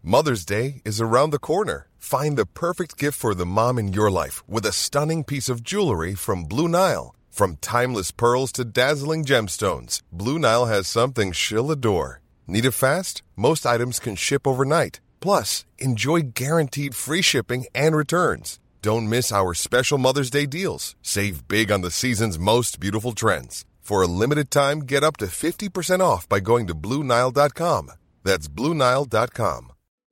Mother's Day is around the corner. Find the perfect gift for the mom in your life with a stunning piece of jewelry from Blue Nile. From timeless pearls to dazzling gemstones, Blue Nile has something she'll adore. Need it fast? Most items can ship overnight. Plus, enjoy guaranteed free shipping and returns. Don't miss our special Mother's Day deals. Save big on the season's most beautiful trends. For a limited time, get up to 50% off by going to BlueNile.com. That's BlueNile.com.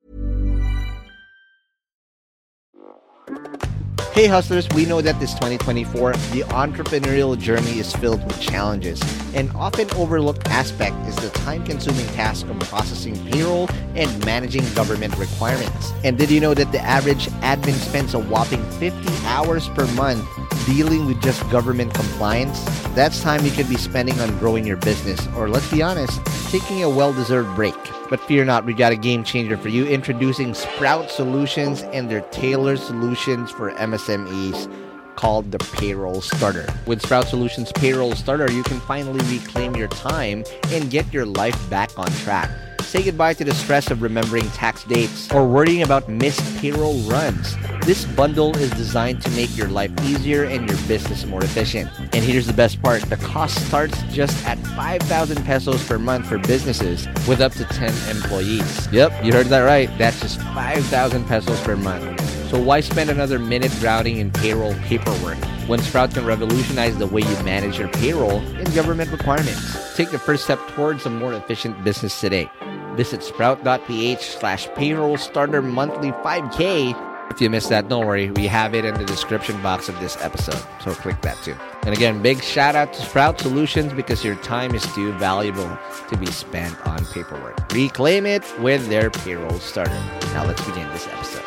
Hey hustlers, we know that this 2024, the entrepreneurial journey is filled with challenges. An often overlooked aspect is the time-consuming task of processing payroll and managing government requirements. And did you know that the average admin spends a whopping 50 hours per month dealing with just government compliance? That's time you could be spending on growing your business, or let's be honest, taking a well-deserved break. But fear not, we got a game changer for you. Introducing Sprout Solutions and their tailored solutions for MSMEs called the Payroll Starter. With Sprout Solutions Payroll Starter, you can finally reclaim your time and get your life back on track. Say goodbye to the stress of remembering tax dates or worrying about missed payroll runs. This bundle is designed to make your life easier and your business more efficient. And here's the best part. The cost starts just at 5,000 pesos per month for businesses with up to 10 employees. Yep, you heard that right. That's just 5,000 pesos per month. So why spend another minute drowning in payroll paperwork when Sprout can revolutionize the way you manage your payroll and government requirements? Take the first step towards a more efficient business today. Visit sprout.ph/payroll starter monthly 5K. If you missed that, don't worry. We have it in the description box of this episode. So click that too. And again, big shout out to Sprout Solutions because your time is too valuable to be spent on paperwork. Reclaim it with their payroll starter. Now let's begin this episode.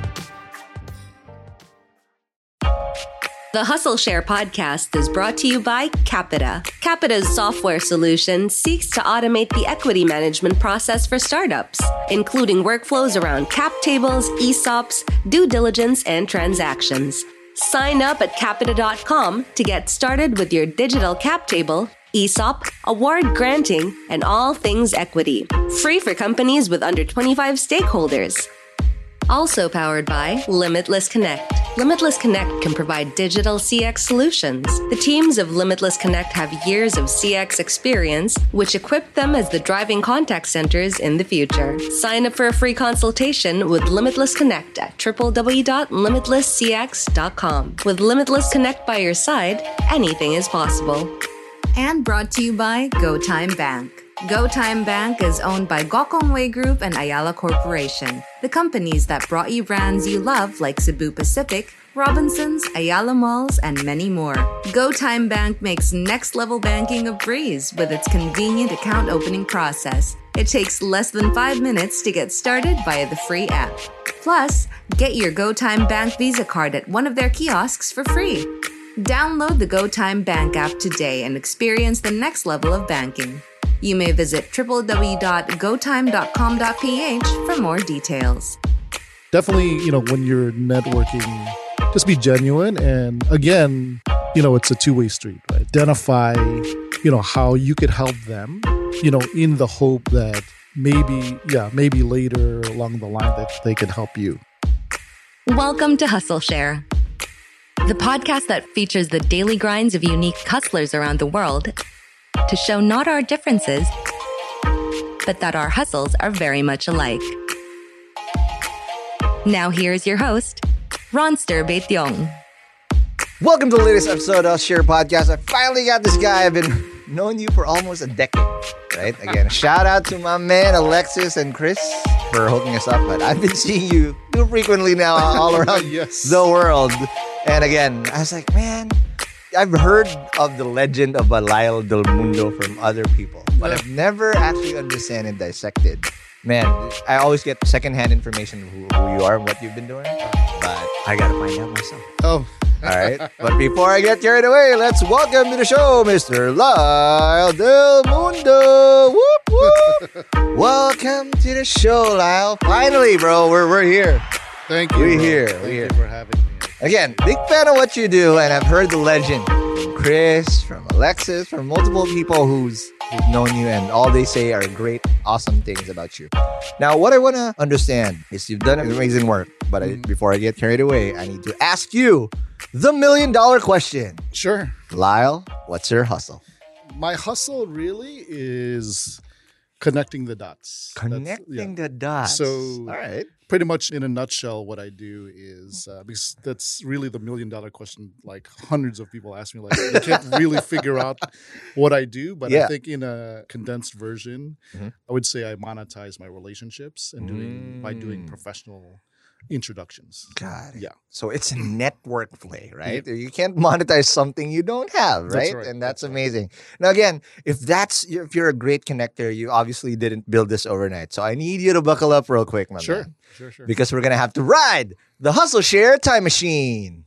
The Hustle Share podcast is brought to you by Capita. Capita's software solution seeks to automate the equity management process for startups, including workflows around cap tables, ESOPs, due diligence, and transactions. Sign up at capita.com to get started with your digital cap table, ESOP, award granting, and all things equity. Free for companies with under 25 stakeholders. Also powered by Limitless Connect. Limitless Connect can provide digital CX solutions. The teams of Limitless Connect have years of CX experience, which equip them as the driving contact centers in the future. Sign up for a free consultation with Limitless Connect at www.limitlesscx.com. With Limitless Connect by your side, anything is possible. And brought to you by GoTime Bank. GoTime Bank is owned by Gokongwei Group and Ayala Corporation, the companies that brought you brands you love like Cebu Pacific, Robinsons, Ayala Malls, and many more. GoTime Bank makes next-level banking a breeze with its convenient account opening process. It takes less than 5 minutes to get started via the free app. Plus, get your GoTime Bank Visa card at one of their kiosks for free. Download the GoTime Bank app today and experience the next level of banking. You may visit www.gotime.com.ph for more details. Definitely, when you're networking, just be genuine. And again, it's a two-way street, right? Identify, how you could help them, in the hope that maybe later along the line that they can help you. Welcome to Hustle Share, the podcast that features the daily grinds of unique hustlers around the world to show not our differences, but that our hustles are very much alike. Now here's your host, Ronster Baetiong. Welcome to the latest episode of Share Podcast. I finally got this guy. I've been knowing you for almost a decade, right? Again, shout out to my man Alexis and Chris for hooking us up, but I've been seeing you too frequently now all around the world. And again, I was like, man, I've heard of the legend of Lyle Del Mundo from other people, but I've never actually understand and dissected. Man, I always get secondhand information of who you are and what you've been doing, but I gotta find out myself. Oh. All right. But before I get carried away, let's welcome to the show, Mr. Lyle Del Mundo. Whoop, whoop. Welcome to the show, Lyle. Finally, bro, we're here. Thank you. We're here. Thank you for having me. Again, big fan of what you do, and I've heard the legend from Chris, from Alexis, from multiple people who've known you, and all they say are great, awesome things about you. Now, what I want to understand is you've done amazing work, but before I get carried away, I need to ask you the $1 million question. Sure. Lyle, what's your hustle? My hustle really is connecting the dots. Connecting the dots. So, all right. Pretty much in a nutshell, what I do is because that's really the $1 million question. Like hundreds of people ask me, like they can't really figure out what I do. But I think in a condensed version, I would say I monetize my relationships and by doing professional introductions. Got it. Yeah. So it's a network play, right? Yeah. You can't monetize something you don't have, right? That's right. And that's amazing. Now, again, if you're a great connector, you obviously didn't build this overnight. So I need you to buckle up real quick, my man. Sure. Because we're going to have to ride the Hustle Share Time Machine.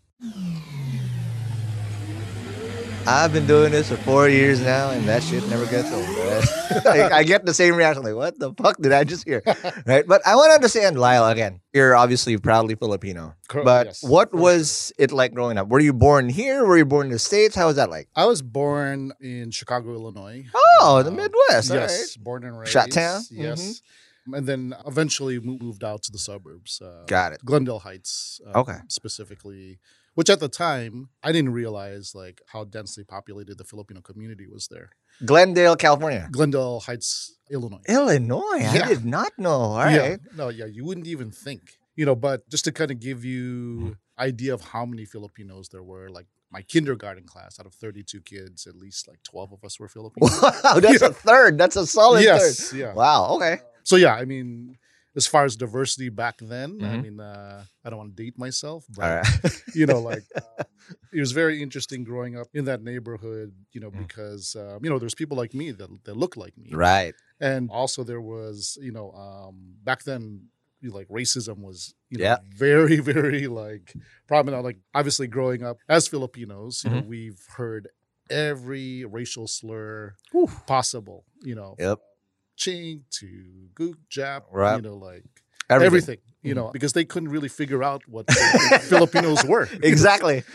I've been doing this for 4 years now, and that shit never gets old. Right? I get the same reaction, like, what the fuck did I just hear? Right? But I want to understand, Lyle, again, you're obviously proudly Filipino. Correct. But Yes, what was it like growing up? Were you born here? Were you born in the States? How was that like? I was born in Chicago, Illinois. Oh, the Midwest. All Yes, right. born and raised. Chi-town? Yes. And then eventually moved out to the suburbs. Got it. Glendale Heights, Okay. Specifically, which at the time I didn't realize like how densely populated the Filipino community was there. Glendale, California. Glendale Heights, Illinois. Illinois. Yeah. I did not know. All right. You wouldn't even think. But just to kind of give you idea of how many Filipinos there were, like my kindergarten class, out of 32 kids, at least like 12 of us were Filipino. Wow, that's a third. That's a solid Yes, third. yeah. Wow, okay. So yeah, I mean, as far as diversity back then, I mean, I don't want to date myself, but All right. It was very interesting growing up in that neighborhood, because there's people like me that look like me, Right. and also there was, back then, like racism was, Yeah. very, very like prominent. Like obviously, growing up as Filipinos, we've heard every racial slur possible, Yep. chink to gook, jap, Right. like Everything. everything, because they couldn't really figure out what Filipinos were. Exactly.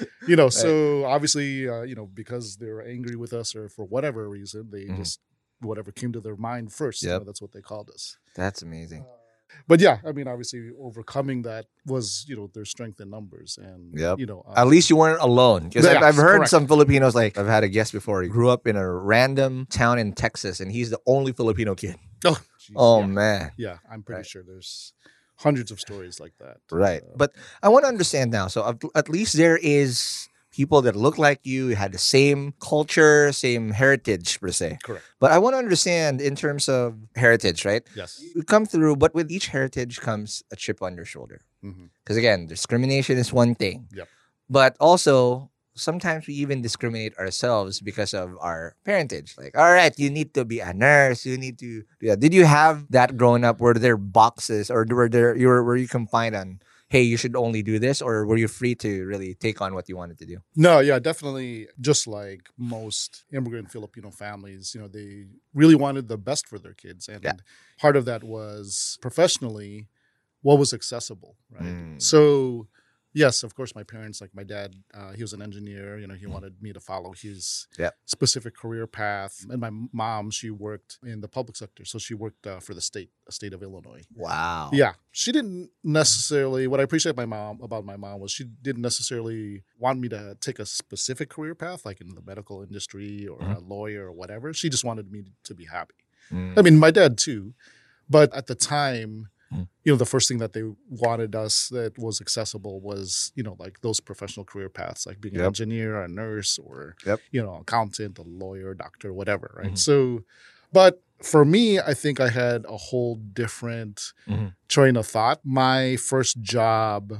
So obviously, because they were angry with us or for whatever reason, they just, whatever came to their mind first, Yep. that's what they called us. That's amazing. But yeah, I mean, obviously overcoming that was, their strength in numbers. And, Yep. At least you weren't alone. Because Yeah, I've heard correct. some Filipinos, like I've had a guest before. He grew up in a random town in Texas, and he's the only Filipino kid. Oh, geez, Oh, yeah. man. Yeah, I'm pretty Right. sure there's hundreds of stories like that. Right. But I want to understand now. So at least there is people that look like you, had the same culture, same heritage per se. Correct. But I want to understand in terms of heritage, right? Yes. You come through, but with each heritage comes a chip on your shoulder. Mm-hmm. Because again, discrimination is one thing. Yep. But also, sometimes we even discriminate ourselves because of our parentage. Like, all right, you need to be a nurse. You need to. Yeah. Did you have that growing up? Were there boxes, or were you confined on? Hey, you should only do this, or were you free to really take on what you wanted to do? No, yeah, definitely. Just like most immigrant Filipino families, they really wanted the best for their kids. And part of that was professionally what was accessible, right? So, yes, of course, my parents, like my dad, he was an engineer. He wanted me to follow his specific career path. And my mom, she worked in the public sector. So she worked for the state of Illinois. Wow. Yeah. She didn't necessarily, what I appreciate about my mom was she didn't necessarily want me to take a specific career path, like in the medical industry or a lawyer or whatever. She just wanted me to be happy. I mean, my dad too. But at the time, the first thing that they wanted us that was accessible was, like those professional career paths, like being an engineer, a nurse, or, accountant, a lawyer, doctor, whatever, right? So, but for me, I think I had a whole different train of thought. My first job,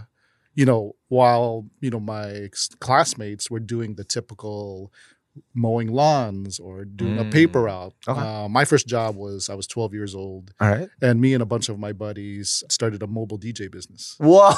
while, my classmates were doing the typical mowing lawns or doing a paper route. Okay. My first job was I was 12 years old. All right. And me and a bunch of my buddies started a mobile DJ business. Whoa.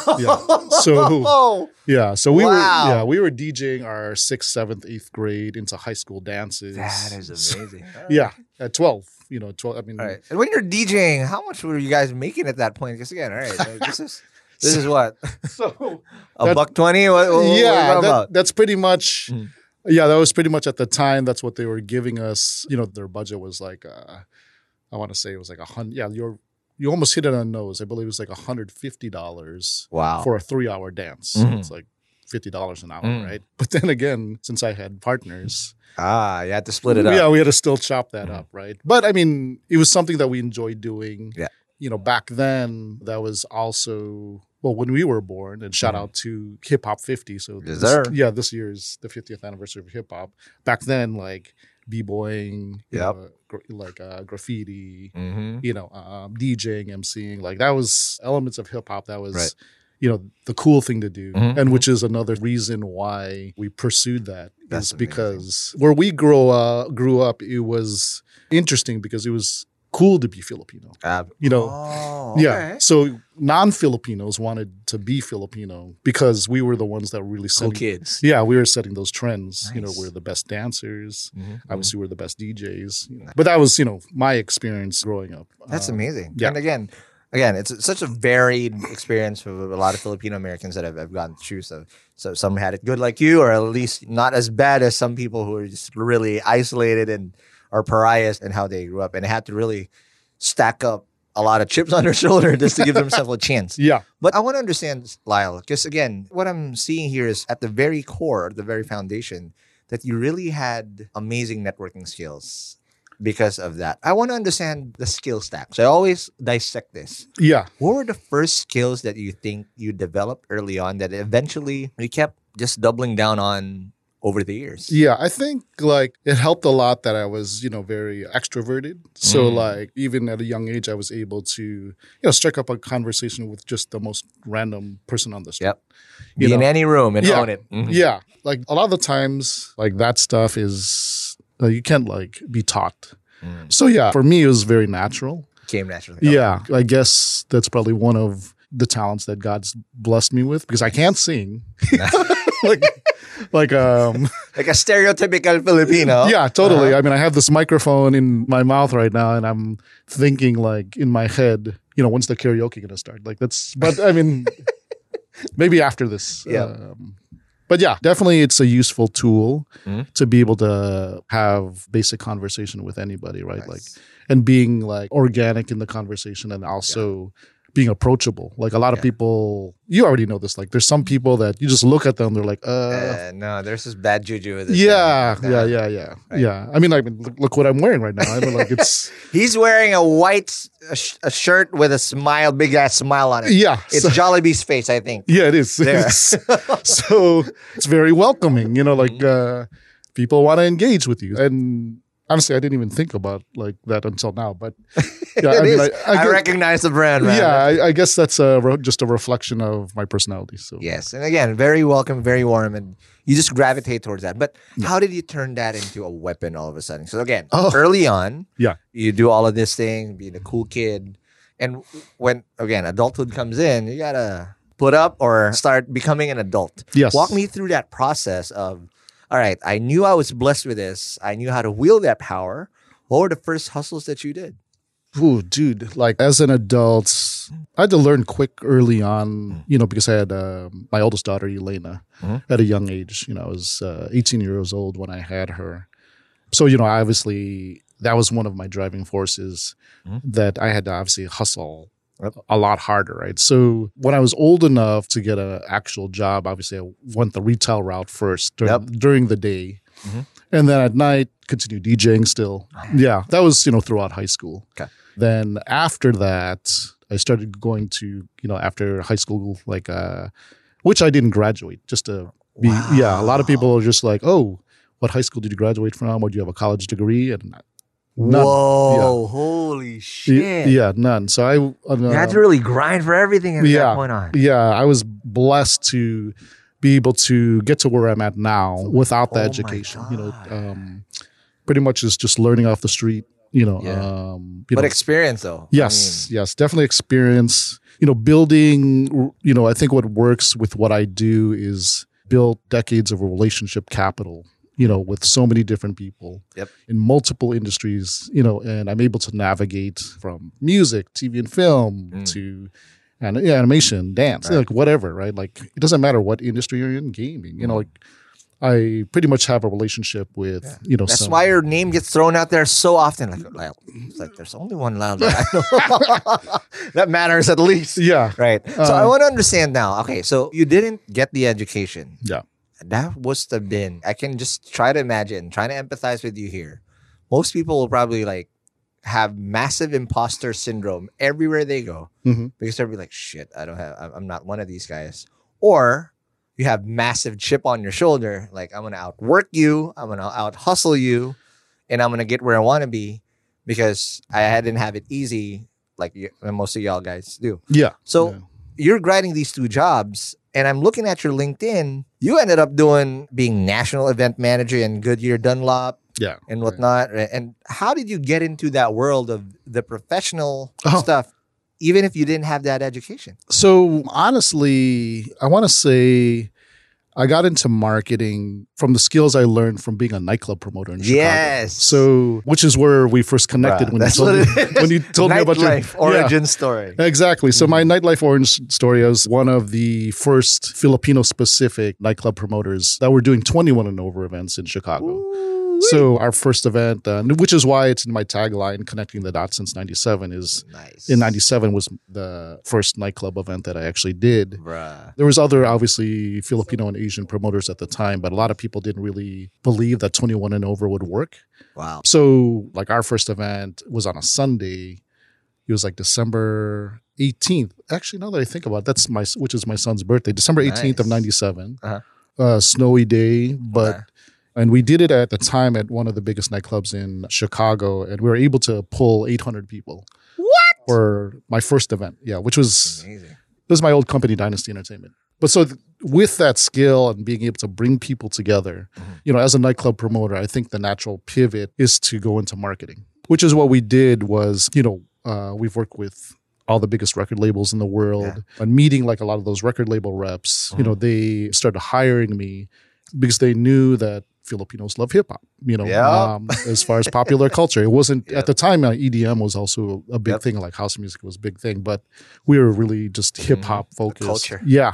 So we Wow. we were DJing our 6th, 7th, 8th grade into high school dances. That is amazing. Yeah, at 12. 12. I mean, All right. And when you're DJing, how much were you guys making at that point? Because again, all right, this is This is what? So A buck 20? What are you talking about? that's pretty much. Yeah, that was pretty much at the time. That's what they were giving us. Their budget was like, I want to say it was like 100. Yeah, you almost hit it on the nose. I believe it was like $150. Wow. For a 3-hour dance. So it's like $50 an hour, right? But then again, since I had partners, you had to split it up. yeah, we had to still chop that up, right? But I mean, it was something that we enjoyed doing. Yeah. Back then, that was also, well, when we were born, and shout out to Hip Hop 50. So this year is the 50th anniversary of hip hop. Back then, like b-boying, graffiti, DJing, MCing, like that was elements of hip hop. That was, the cool thing to do, and which is another reason why we pursued that. That's is amazing. because where we grew up, it was interesting because it was cool to be Filipino. Yeah. So non-Filipinos wanted to be Filipino because we were the ones that were really Cool setting. kids. Yeah, we were setting those trends. Nice. We're the best dancers. Obviously, we're the best DJs. But that was, my experience growing up. That's amazing. yeah. And again, it's such a varied experience for a lot of Filipino Americans that I've gone through. So some had it good like you, or at least not as bad as some people who are just really isolated and are pariahs in how they grew up and had to really stack up a lot of chips on their shoulder just to give themselves a chance. Yeah. But I want to understand, Lyle, because again, what I'm seeing here is at the very core, the very foundation, that you really had amazing networking skills because of that. I want to understand the skill stack. So I always dissect this. Yeah. What were the first skills that you think you developed early on that eventually you kept just doubling down on over the years? Yeah, I think like it helped a lot that I was, very extroverted. So like even at a young age, I was able to, strike up a conversation with just the most random person on the street. Yep. Be in any room and Yeah. own it. Yeah, like a lot of the times, like that stuff is you can't like be taught. So yeah, for me it was very natural. Came naturally. Yeah, I guess that's probably one of the talents that God's blessed me with because I can't sing. Like a stereotypical Filipino. Yeah, totally. I mean, I have this microphone in my mouth right now, and I'm thinking like in my head, when's the karaoke gonna start? Like that's. But I mean, maybe after this. Yeah. But yeah, definitely, it's a useful tool to be able to have basic conversation with anybody, right? Nice. Like, and being like organic in the conversation, and also being approachable. Like a lot of people, you already know this. Like, there's some people that you just look at them, they're like, no, there's this bad juju with it. Yeah. Right. Yeah. I mean, look what I'm wearing right now. I mean, like it's. He's wearing a white a shirt with a smile, big ass smile on it. Yeah. It's Jollibee's face, I think. Yeah, it is. There. So it's very welcoming. People want to engage with you. And honestly, I didn't even think about like that until now. But yeah, I recognize the brand, man. Yeah, I guess that's just a reflection of my personality. So yes, and again, very welcome, very warm, and you just gravitate towards that. But how did you turn that into a weapon all of a sudden? So again, early on, you do all of this thing, being a cool kid, and when again adulthood comes in, you gotta put up or start becoming an adult. Yes. Walk me through that process of, all right, I knew I was blessed with this. I knew how to wield that power. What were the first hustles that you did? Ooh, dude, like as an adult, I had to learn quick early on, because I had my oldest daughter, Elena, at a young age. I was 18 years old when I had her. So, obviously that was one of my driving forces that I had to obviously hustle a lot harder, right? So when I was old enough to get an actual job, obviously I went the retail route first during the day. And then at night, continue DJing still. Yeah, that was, throughout high school. Okay. Then after that, I started going to, after high school, like, which I didn't graduate, just to be, a lot of people are just like, oh, what high school did you graduate from? Or do you have a college degree? And none. Whoa, holy shit. Yeah, none. So you had to really grind for everything at that point on. Yeah, I was blessed to be able to get to where I'm at now without the education. Pretty much is just learning off the street. But experience though. Yes, definitely experience. Building. I think what works with what I do is build decades of relationship capital. With so many different people in multiple industries. And I'm able to navigate from music, TV, and film to and animation, dance, like whatever, right? Like it doesn't matter what industry you're in, gaming, like I pretty much have a relationship with, That's why your name gets thrown out there so often. Like it's like there's only one Lyle that I know. That matters at least. Yeah. Right. So I want to understand now. Okay, so you didn't get the education. Yeah. That must have been, I can just try to imagine, trying to empathize with you here. Most people will probably like have massive imposter syndrome everywhere they go because they'll be like, shit, I'm not one of these guys. Or you have massive chip on your shoulder. Like, I'm going to outwork you. I'm going to out hustle you. And I'm going to get where I want to be because I didn't have it easy like most of y'all guys do. Yeah. So you're grinding these 2 jobs. And I'm looking at your LinkedIn. You ended up being national event manager in Goodyear Dunlop. Yeah. And whatnot. And how did you get into that world of the professional stuff, even if you didn't have that education? So honestly, I want to say I got into marketing from the skills I learned from being a nightclub promoter in Chicago. Yes. So, which is where we first connected when you told me about your nightlife origin story. Exactly. So my nightlife origin story is one of the first Filipino-specific nightclub promoters that were doing 21 and over events in Chicago. Ooh. So our first event, which is why it's in my tagline, connecting the dots since 97, is in 97 was the first nightclub event that I actually did. Bruh. There was other, obviously, Filipino and Asian promoters at the time, but a lot of people didn't really believe that 21 and over would work. Wow. So like our first event was on a Sunday. It was like December 18th. Actually, now that I think about it, which is my son's birthday, December 18th of 97. Snowy day, but... And we did it at the time at one of the biggest nightclubs in Chicago, and we were able to pull 800 people. What? For my first event, which was amazing. This is my old company, Dynasty Entertainment. But so with that skill and being able to bring people together, as a nightclub promoter, I think the natural pivot is to go into marketing, which is what we did was, we've worked with all the biggest record labels in the world and meeting like a lot of those record label reps, they started hiring me because they knew that Filipinos love hip hop, as far as popular culture. It wasn't at the time, EDM was also a big thing, like house music was a big thing, but we were really just hip hop focused. Culture. Yeah.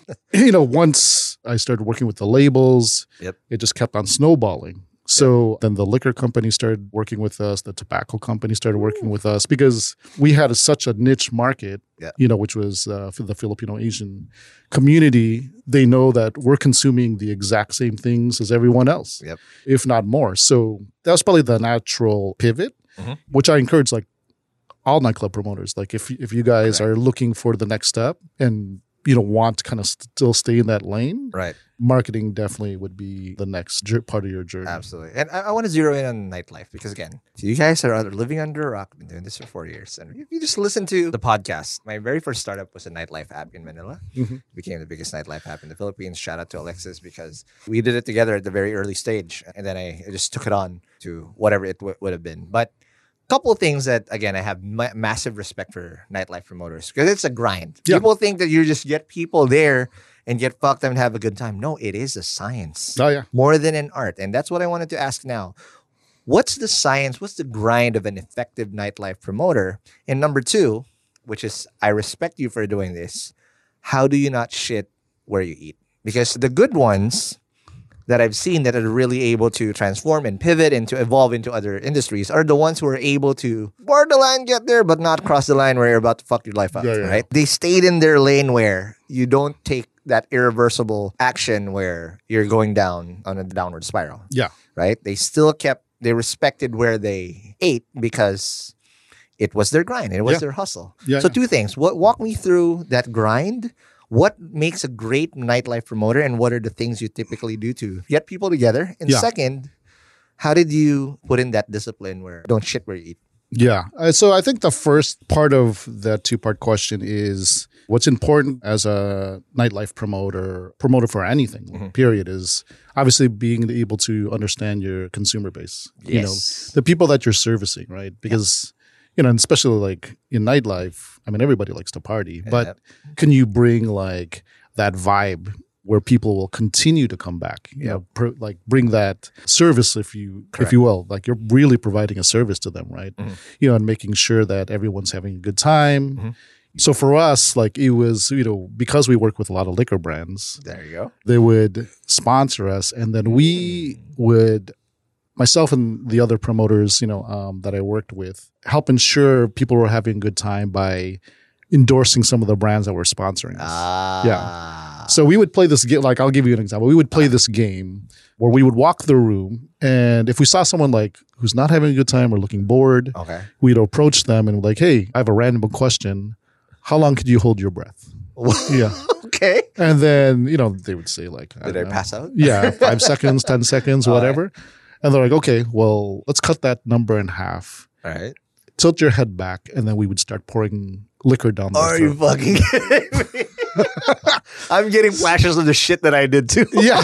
Once I started working with the labels, it just kept on snowballing. So then the liquor company started working with us. The tobacco company started working with us because we had such a niche market, which was for the Filipino Asian community. They know that we're consuming the exact same things as everyone else, if not more. So that was probably the natural pivot, which I encourage like all nightclub promoters. Like if you guys are looking for the next step and want to kind of still stay in that lane, right? Marketing definitely would be the next part of your journey. Absolutely. And I want to zero in on nightlife because, again, you guys are living under a rock. I've been doing this for 4 years. And if you just listen to the podcast, my very first startup was a nightlife app in Manila. It became the biggest nightlife app in the Philippines. Shout out to Alexis because we did it together at the very early stage. And then I just took it on to whatever it would have been. But couple of things that, again, I have massive respect for nightlife promoters because it's a grind. People think that you just get people there and get fucked up and have a good time. No, it is a science. Oh, yeah. More than an art. And that's what I wanted to ask now. What's the science? What's the grind of an effective nightlife promoter? And number 2, which is I respect you for doing this. How do you not shit where you eat? Because the good ones that I've seen that are really able to transform and pivot and to evolve into other industries are the ones who are able to borderline get there, but not cross the line where you're about to fuck your life up, right? They stayed in their lane where you don't take that irreversible action where you're going down on a downward spiral. Yeah. Right? They respected where they ate because it was their grind. It was their hustle. So 2 things. Walk me through that grind. What makes a great nightlife promoter and what are the things you typically do to get people together? And second, how did you put in that discipline where don't shit where you eat? Yeah. So I think the first part of that 2-part question is what's important as a nightlife promoter for anything, period, is obviously being able to understand your consumer base. Yes. The people that you're servicing, right? Because and especially like in nightlife, I mean, everybody likes to party, but can you bring like that vibe where people will continue to come back? Like bring that service, if you will, like you're really providing a service to them, right? And making sure that everyone's having a good time. So for us, like it was, because we work with a lot of liquor brands, There you go. they would sponsor us, and then we would, myself and the other promoters, that I worked with, help ensure people were having a good time by endorsing some of the brands that were sponsoring us. Yeah. So we would play this game. Like, I'll give you an example. We would play this game where we would walk the room, and if we saw someone like who's not having a good time or looking bored, Okay. we'd approach them and like, hey, I have a random question. How long could you hold your breath? Yeah. Okay. And then, they would say like, Did I pass out? Yeah, 5 seconds, 10 seconds, whatever. And they're like, okay, well, let's cut that number in half. All right. Tilt your head back, and then we would start pouring liquor down their Are you throat. fucking kidding me? I'm getting flashes of the shit that I did too. Yeah.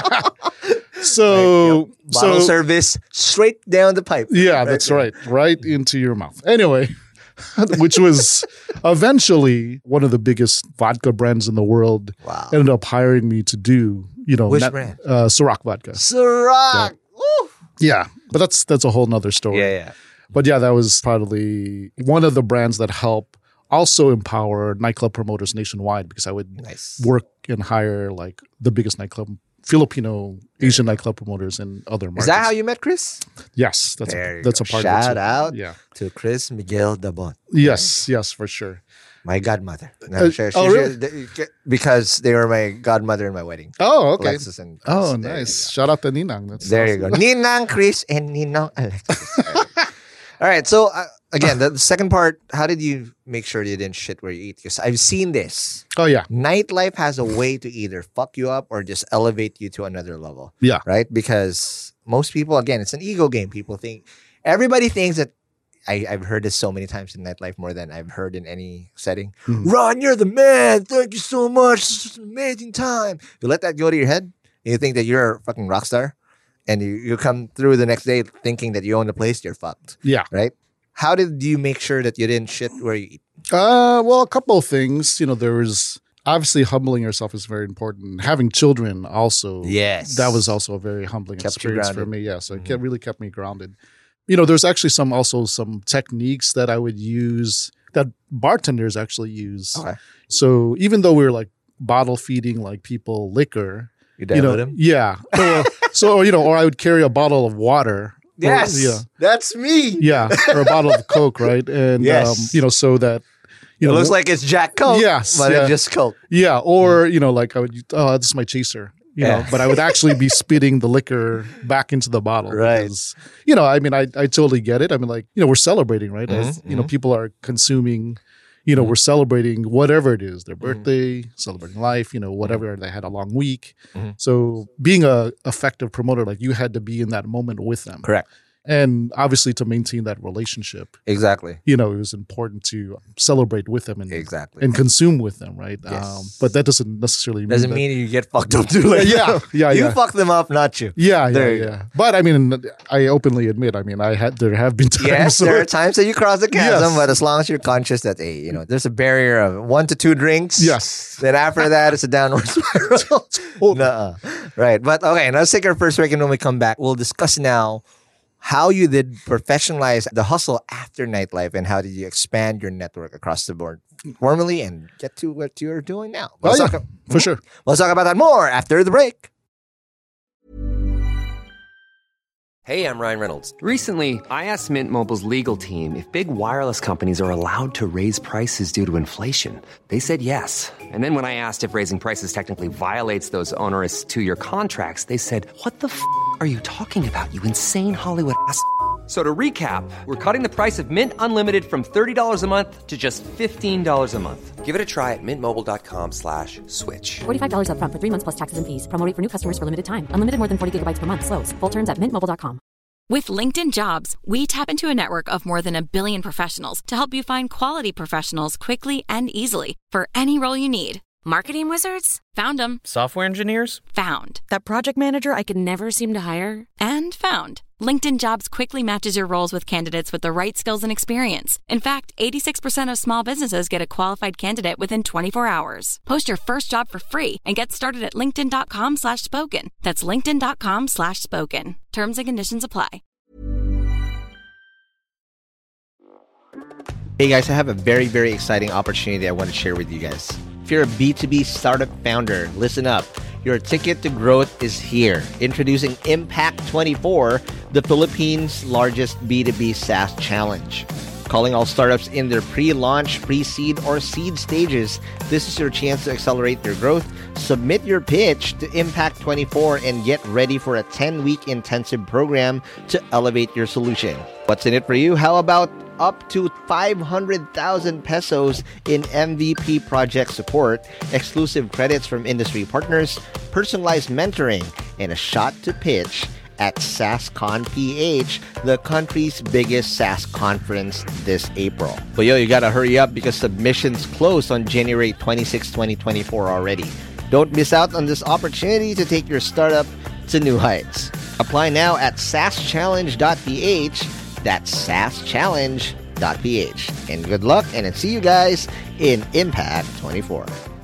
So, Bottle service straight down the pipe. yeah, that's there. right. Right into your mouth. Anyway, which was eventually one of the biggest vodka brands in the world. Wow. Ended up hiring me to do, Which brand? Ciroc vodka. Ciroc. Woo. Yeah, but that's a whole nother story. Yeah. But yeah, that was probably one of the brands that help also empower nightclub promoters nationwide, because I would Nice. work and hire like the biggest Filipino Asian nightclub promoters in other markets. Is that how you met Chris? Yes, that's There you that's go. a part of it. Shout too. out Yeah. to Chris Miguel Dabon, Yes, for sure. my godmother. No, really? Because they were my godmother in my wedding. Oh, okay. Alexis and Chris. Oh, There you nice. go. Shout out to Ninang. That's There you awesome. go. Ninang Chris and Ninang Alexis. All right. So again, the second part, how did you make sure you didn't shit where you eat? Because I've seen this. Oh, yeah. Nightlife has a way to either fuck you up or just elevate you to another level. Yeah. Right? Because most people, again, it's an ego game. Everybody thinks that, I've heard this so many times in nightlife, more than I've heard in any setting. Ron, you're the man. Thank you so much. This is an amazing time. You let that go to your head, and you think that you're a fucking rock star, and you come through the next day thinking that you own the place, you're fucked. Yeah. Right? How did you make sure that you didn't shit where you eat? Well, a couple of things. There was obviously humbling yourself is very important. Having children also. Yes. That was also a very humbling Kept you experience for grounded. me. Yeah. So it really kept me grounded. There's actually some techniques that I would use that bartenders actually use. Okay. So even though we were like bottle feeding like people liquor, You download him? yeah. Or I would carry a bottle of water. Yes. Yeah. That's me. Yeah. Or a bottle of Coke, right? And, Yes. so that, It looks like it's Jack Coke. Yes, But yeah. it's just Coke. yeah. Or, like I would, this is my chaser. Yeah. But I would actually be spitting the liquor back into the bottle. Right. Because, I totally get it. I mean, like, we're celebrating, right? As, people are consuming, we're celebrating whatever it is, their birthday, celebrating life, whatever. They had a long week. So being a effective promoter, like you had to be in that moment with them. Correct. And obviously to maintain that relationship, Exactly. it was important to celebrate with them and Exactly. and consume with them, right? Yes. But that doesn't necessarily mean Doesn't that, mean you get fucked up too. Like, Yeah, You yeah. fuck them up, not you. Yeah, There you But I mean, I openly admit, there have been times. Yes, there where- are times that you cross the chasm, Yes. but as long as you're conscious that, hey, there's a barrier of 1 to 2 drinks. Yes. Then after that, it's a downward spiral. Nuh-uh. Right. But okay, now let's take our first break, and when we come back, we'll discuss now how you did professionalize the hustle after nightlife, and how did you expand your network across the board formally and get to what you're doing now. Oh, Let's yeah, talk- for sure. Let's talk about that more after the break. Hey, I'm Ryan Reynolds. Recently, I asked Mint Mobile's legal team if big wireless companies are allowed to raise prices due to inflation. They said yes. And then when I asked if raising prices technically violates those onerous 2-year contracts, they said, "What the f*** are you talking about, you insane Hollywood ass?" So to recap, we're cutting the price of Mint Unlimited from $30 a month to just $15 a month. Give it a try at mintmobile.com/switch. $45 up front for 3 months plus taxes and fees. Promo rate for new customers for limited time. Unlimited more than 40 gigabytes per month. Slows full terms at mintmobile.com. With LinkedIn Jobs, we tap into a network of more than 1 billion professionals to help you find quality professionals quickly and easily for any role you need. Marketing wizards? Found them. Software engineers? Found. That project manager I could never seem to hire? And found. LinkedIn Jobs quickly matches your roles with candidates with the right skills and experience. In fact, 86% of small businesses get a qualified candidate within 24 hours. Post your first job for free and get started at linkedin.com/spoken. That's linkedin.com/spoken. Terms and conditions apply. Hey guys, I have a very, very exciting opportunity I want to share with you guys. If you're a B2B startup founder, listen up. Your ticket to growth is here. Introducing Impact 24, the Philippines' largest B2B SaaS challenge. Calling all startups in their pre-launch, pre-seed, or seed stages, this is your chance to accelerate your growth. Submit your pitch to Impact 24 and get ready for a 10-week intensive program to elevate your solution. What's in it for you? How about up to 500,000 pesos in MVP project support, exclusive credits from industry partners, personalized mentoring, and a shot to pitch at SaaSCon PH, the country's biggest SaaS conference this April. But you gotta hurry up because submissions close on January 26, 2024 already. Don't miss out on this opportunity to take your startup to new heights. Apply now at SaaSchallenge.ph. That's SaaSchallenge.ph. And good luck, and I'll see you guys in Impact 24.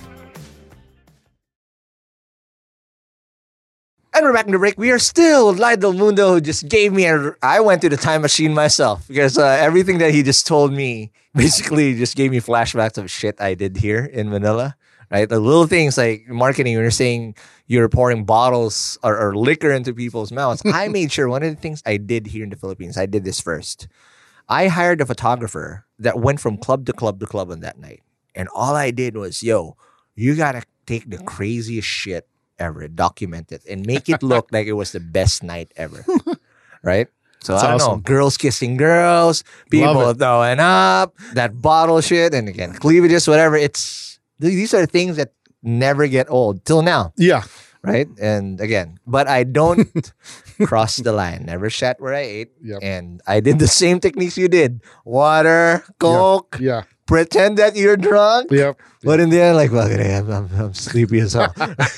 And we're back in the break. We are still with Light Del Mundo, who just gave me I went to the time machine myself because everything that he just told me basically just gave me flashbacks of shit I did here in Manila. Right? The little things like marketing, when you're saying you're pouring bottles or liquor into people's mouths. I made sure one of the things I did here in the Philippines, I did this first. I hired a photographer that went from club to club to club on that night. And all I did was, you got to take the craziest shit ever, document it, and make it look like it was the best night ever. Right? So that's I don't know, girls kissing girls, people throwing up, that bottle shit, and again, cleavages, whatever. These are the things that never get old till now. Yeah. Right? And again, but I don't cross the line. Never shat where I ate. Yep. And I did the same techniques you did. Water, Coke. Yeah. Pretend that you're drunk. Yep. But in the end, like, well, I'm sleepy as hell.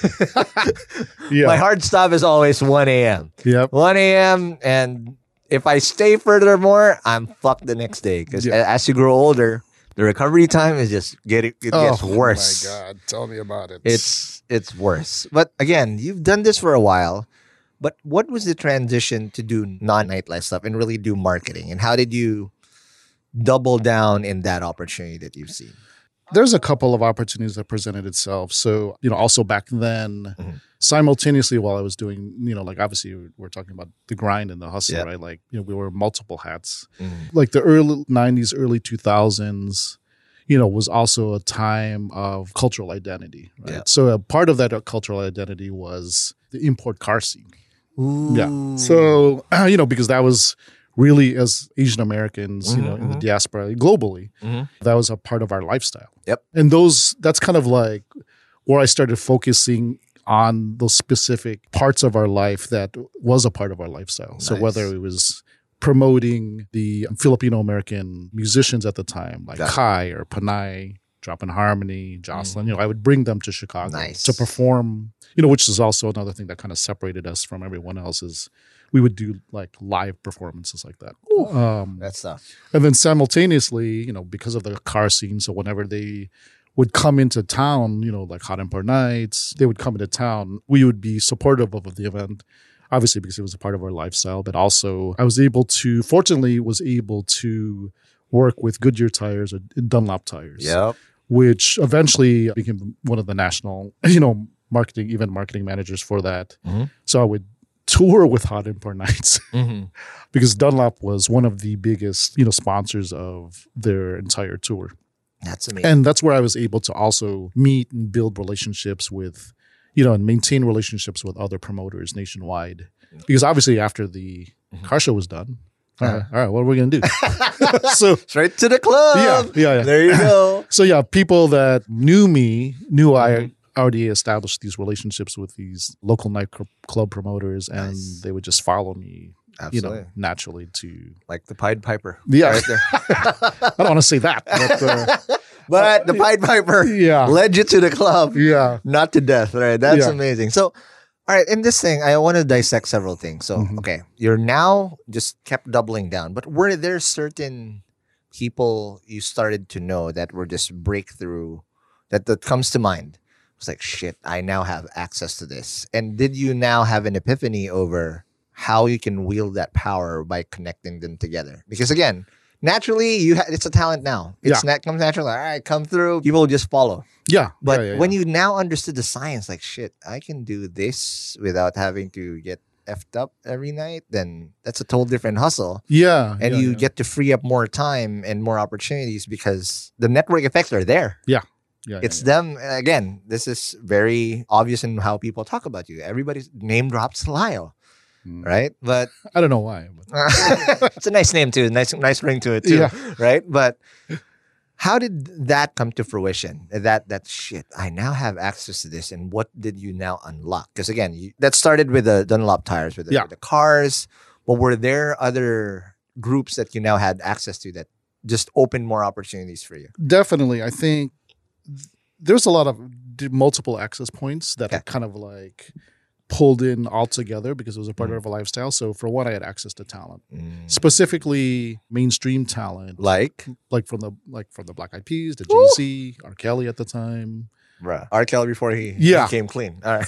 Yeah. My hard stop is always 1 a.m. Yep. 1 a.m. And if I stay furthermore, I'm fucked the next day. Because as you grow older, the recovery time is just gets worse. Oh my God, tell me about it. It's worse. But again, you've done this for a while. But what was the transition to do non-nightlife stuff and really do marketing? And how did you double down in that opportunity that you've seen? There's a couple of opportunities that presented itself. So, also back then, simultaneously while I was doing, like obviously we're talking about the grind and the hustle, right? Like, we were multiple hats. Like the early 90s, early 2000s, was also a time of cultural identity, right? Yeah. So a part of that cultural identity was the import car scene. Ooh. Yeah. So, because that was really, as Asian Americans, in the diaspora globally, that was a part of our lifestyle. Yep. And that's kind of like where I started focusing on those specific parts of our life that was a part of our lifestyle. Nice. So whether it was promoting the Filipino American musicians at the time, like Kai or Panay, Drop in Harmony, Jocelyn, I would bring them to Chicago to perform, which is also another thing that kind of separated us from everyone else is we would do like live performances like that. That's tough. And then simultaneously, because of the car scene, so whenever they would come into town, like Hot Import Nights, they would come into town. We would be supportive of the event, obviously because it was a part of our lifestyle, but also I was able to work with Goodyear tires or Dunlop tires, which eventually became one of the national, event marketing managers for that. So I would tour with Hot Import Nights because Dunlop was one of the biggest, sponsors of their entire tour. That's amazing. And that's where I was able to also meet and build relationships with, and maintain relationships with other promoters nationwide. Because obviously after the car show was done, all right, what are we going to do? So straight to the club. Yeah. There you go. So people that knew me, knew I already established these relationships with these local nightclub promoters, and they would just follow me, naturally to like the Pied Piper. Yeah, right there. I don't want to say that, but the Pied Piper led you to the club. Yeah, not to death. Right, that's amazing. So, all right, in this thing, I want to dissect several things. So, okay, you're now just kept doubling down, but were there certain people you started to know that were just breakthrough that comes to mind? It's like, shit, I now have access to this. And did you now have an epiphany over how you can wield that power by connecting them together? Because again, naturally, it's a talent now. Comes naturally. All right, come through. People will just follow. Yeah. But when you now understood the science, like, shit, I can do this without having to get effed up every night, then that's a total different hustle. Yeah. And you get to free up more time and more opportunities because the network effects are there. Yeah. It's them. Again, this is very obvious in how people talk about you. Everybody's name drops Lyle. Right? But I don't know why. It's a nice name too. Nice ring to it too. Right? But how did that come to fruition? That shit, I now have access to this. And what did you now unlock? Because again, that started with the Dunlop tires, with the cars. But were there other groups that you now had access to that just opened more opportunities for you? Definitely. I think there's a lot of multiple access points that are kind of like pulled in all together because it was a part of a lifestyle. So for one, I had access to talent, specifically mainstream talent, like from the Black Eyed Peas, the Jay-Z, R. Kelly at the time. Bruh. R. Kelly before he came clean. All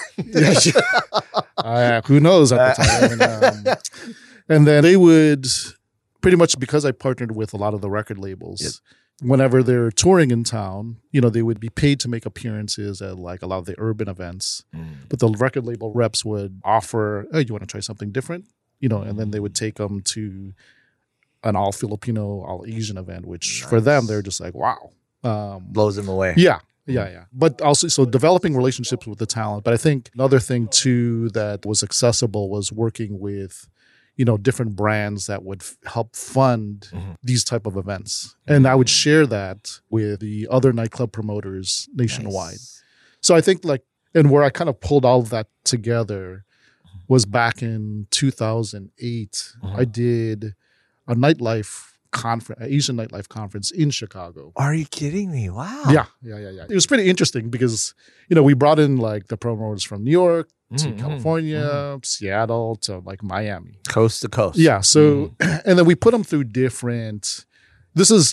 right. Who knows at the time? And then they would pretty much, because I partnered with a lot of the record labels. Whenever they're touring in town, they would be paid to make appearances at like a lot of the urban events. But the record label reps would offer, "Hey, you want to try something different?" And then they would take them to an all Filipino, all Asian event, which for them, they're just like, wow. Blows them away. Yeah. But also, so developing relationships with the talent. But I think another thing too that was accessible was working with different brands that would help fund these type of events. And I would share that with the other nightclub promoters nationwide. Nice. So I think and where I kind of pulled all of that together was back in 2008. I did a nightlife conference, Asian nightlife conference in Chicago. Are you kidding me? Wow. Yeah. It was pretty interesting because, we brought in like the promoters from New York, to California, Seattle, to like Miami. Coast to coast. Yeah. So, and then we put them through different, this is,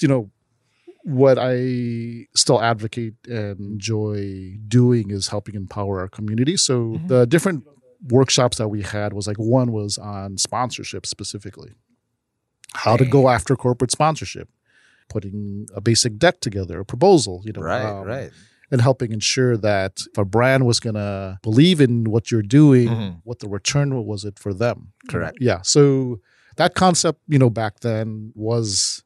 what I still advocate and enjoy doing is helping empower our community. So the different workshops that we had was like, one was on sponsorship specifically. How to go after corporate sponsorship, putting a basic deck together, a proposal, Right. And helping ensure that if a brand was going to believe in what you're doing, what the return was it for them. Correct. Yeah. So that concept, back then was,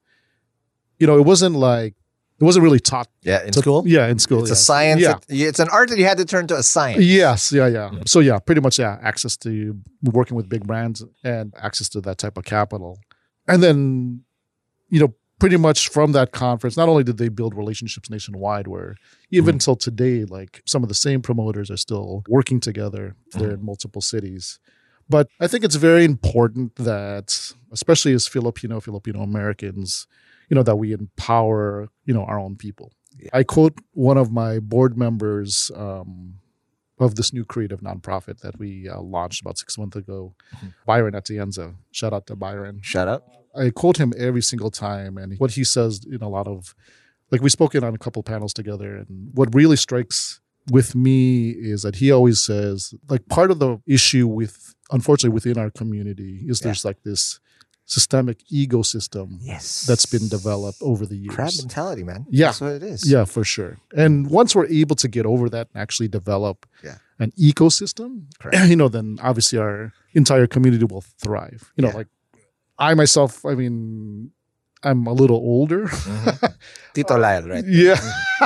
it wasn't really taught. Yeah, in school? Yeah, in school. It's a science. Yeah. It's an art that you had to turn to a science. Yes. Yeah. So yeah, pretty much, access to working with big brands and access to that type of capital. And then, pretty much from that conference, not only did they build relationships nationwide where even until today, like some of the same promoters are still working together. They're in multiple cities. But I think it's very important that, especially as Filipino Americans, that we empower, our own people. Yeah. I quote one of my board members of this new creative nonprofit that we launched about 6 months ago, Byron Atienza. Shout out to Byron. Shout out. I quote him every single time, and what he says in a lot of, like we've spoken on a couple panels together, and what really strikes with me is that he always says, like, part of the issue unfortunately within our community is there's like this systemic ecosystem that's been developed over the years. Crab mentality, man. Yeah. That's what it is. Yeah, for sure. And once we're able to get over that and actually develop an ecosystem, then obviously our entire community will thrive. Like I myself, I'm a little older. Tito Lyle, right? Yeah.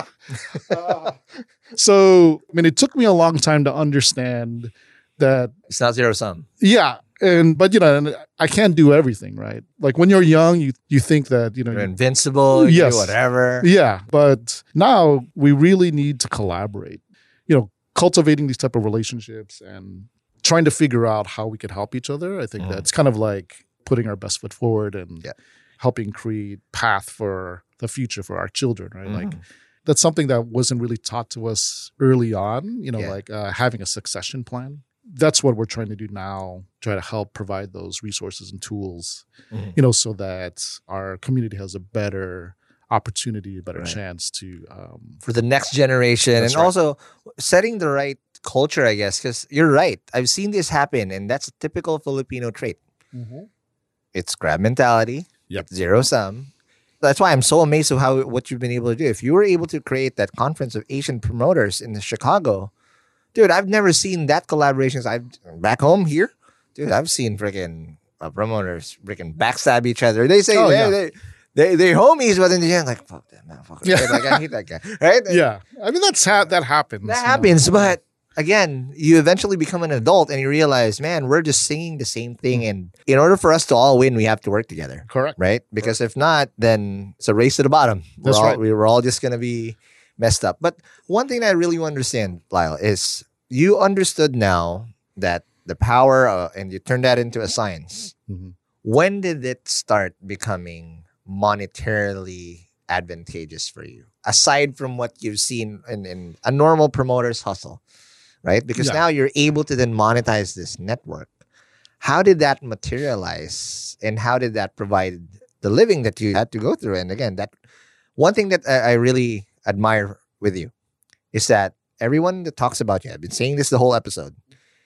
So, it took me a long time to understand that it's not zero sum. Yeah. But I can't do everything, right? Like when you're young, you think that, you're invincible, you do whatever. Yeah. But now we really need to collaborate, cultivating these type of relationships and trying to figure out how we could help each other. I think that's kind of like putting our best foot forward and helping create path for the future for our children, right? Like that's something that wasn't really taught to us early on, like having a succession plan. That's what we're trying to do now, try to help provide those resources and tools, so that our community has a better opportunity, a better chance to... for the next generation. And also setting the right culture, I guess, because you're right. I've seen this happen, and that's a typical Filipino trait. It's grab mentality, it's zero sum. That's why I'm so amazed of what you've been able to do. If you were able to create that conference of Asian promoters in Chicago, dude, I've never seen that collaborations. Back home here, dude, I've seen freaking promoters freaking backstab each other. They say they're homies, but in the end, like, fuck that motherfucker. Yeah. Like, I hate that guy. Right? Yeah. I mean, that happens. That happens, but again, you eventually become an adult and you realize, man, we're just singing the same thing. And in order for us to all win, we have to work together. Correct. Right? Because if not, then it's a race to the bottom. That's right. We're all just going to be messed up. But one thing that I really understand, Lyle, is you understood now that the power, and you turned that into a science. Mm-hmm. When did it start becoming monetarily advantageous for you? Aside from what you've seen in a normal promoter's hustle, right? Because now you're able to then monetize this network. How did that materialize, and how did that provide the living that you had to go through? And again, that one thing that I really admire with you is that everyone that talks about you, I've been saying this the whole episode,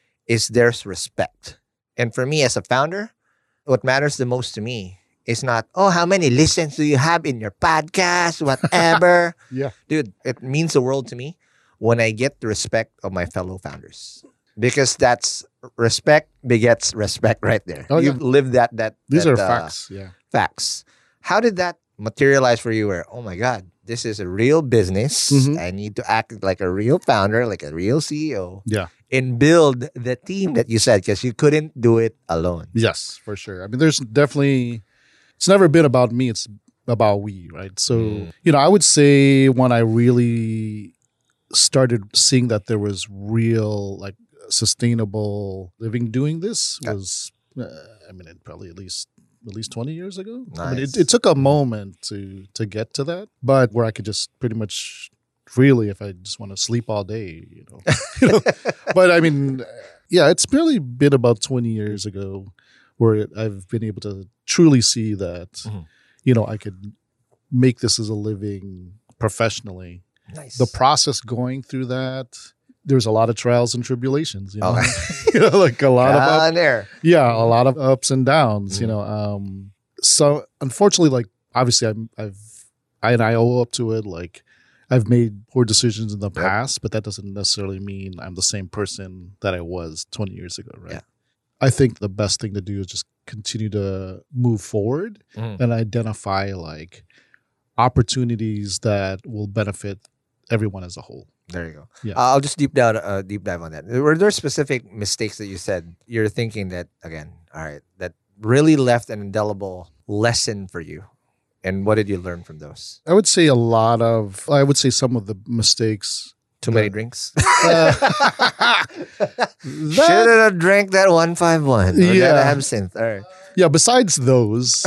is there's respect. And for me as a founder, what matters the most to me is not, how many listens do you have in your podcast, whatever. Yeah. Dude, it means the world to me when I get the respect of my fellow founders. Because that's respect begets respect right there. You've lived that. These are facts. Yeah. Facts. How did that materialize for you where, oh my God, this is a real business. Mm-hmm. I need to act like a real founder, like a real CEO. Yeah. And build the team that you said, because you couldn't do it alone. Yes, for sure. I mean, there's definitely, it's never been about me. It's about we, right? So, I would say when I really started seeing that there was real, like, sustainable living doing this was, it probably at least 20 years ago. Nice. I mean, it took a moment to get to that, but where I could just pretty much really, if I just want to sleep all day, But I mean, it's really been about 20 years ago where I've been able to truly see that, I could make this as a living professionally. Nice. The process going through that, there's a lot of trials and tribulations, Okay. like a lot of a lot of ups and downs, So unfortunately, like obviously I owe up to it. Like I've made poor decisions in the past, but that doesn't necessarily mean I'm the same person that I was 20 years ago, right? Yeah. I think the best thing to do is just continue to move forward and identify like opportunities that will benefit everyone as a whole. There you go. Yeah. I'll just deep dive on that. Were there specific mistakes that you said you're thinking that, again, all right, that really left an indelible lesson for you? And what did you learn from those? I would say some of the mistakes. Too many drinks? Should have drank that 151 or that absinthe. All right. Yeah, besides those,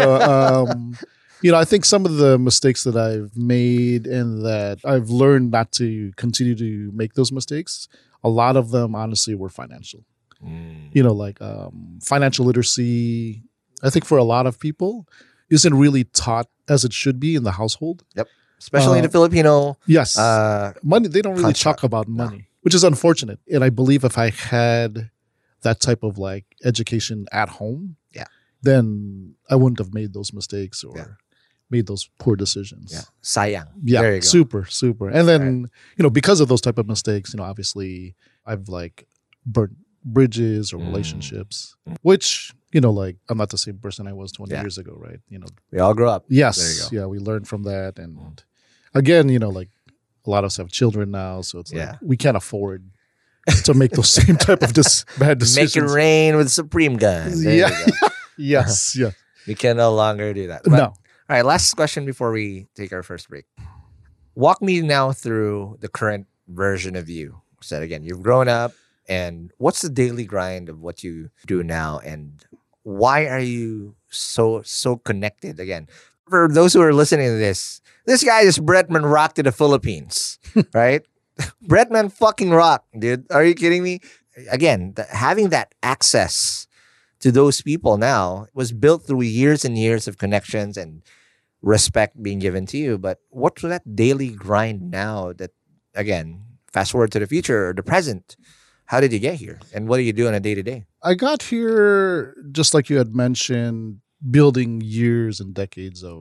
I think some of the mistakes that I've made and that I've learned not to continue to make those mistakes, a lot of them honestly were financial. Financial literacy, I think for a lot of people, isn't really taught as it should be in the household. Yep. Especially in the Filipino. Yes. Money, they don't really talk about money, which is unfortunate. And I believe if I had that type of like education at home, then I wouldn't have made those mistakes or made those poor decisions. Yeah. Sayang. Yeah. There you go. Super. And then, because of those type of mistakes, obviously I've like burnt bridges or relationships, which, I'm not the same person I was 20 years ago, right? We all grow up. Yes. There you go. Yeah, we learned from that. And again, like a lot of us have children now, so it's like we can't afford to make those same type of bad decisions. Make it rain with Supreme Gun. There you go. Yes. Yeah. We can no longer do that. But, no. All right, last question before we take our first break. Walk me now through the current version of you. So again, you've grown up, and what's the daily grind of what you do now, and why are you so connected? Again, for those who are listening to this guy is Bretman Rock to the Philippines, right? Bretman fucking Rock, dude. Are you kidding me? Again, having that access to those people now was built through years and years of connections and respect being given to you. But what's that daily grind now that, again, fast forward to the future or the present, how did you get here? And what do you do on a day-to-day? I got here, just like you had mentioned, building years and decades of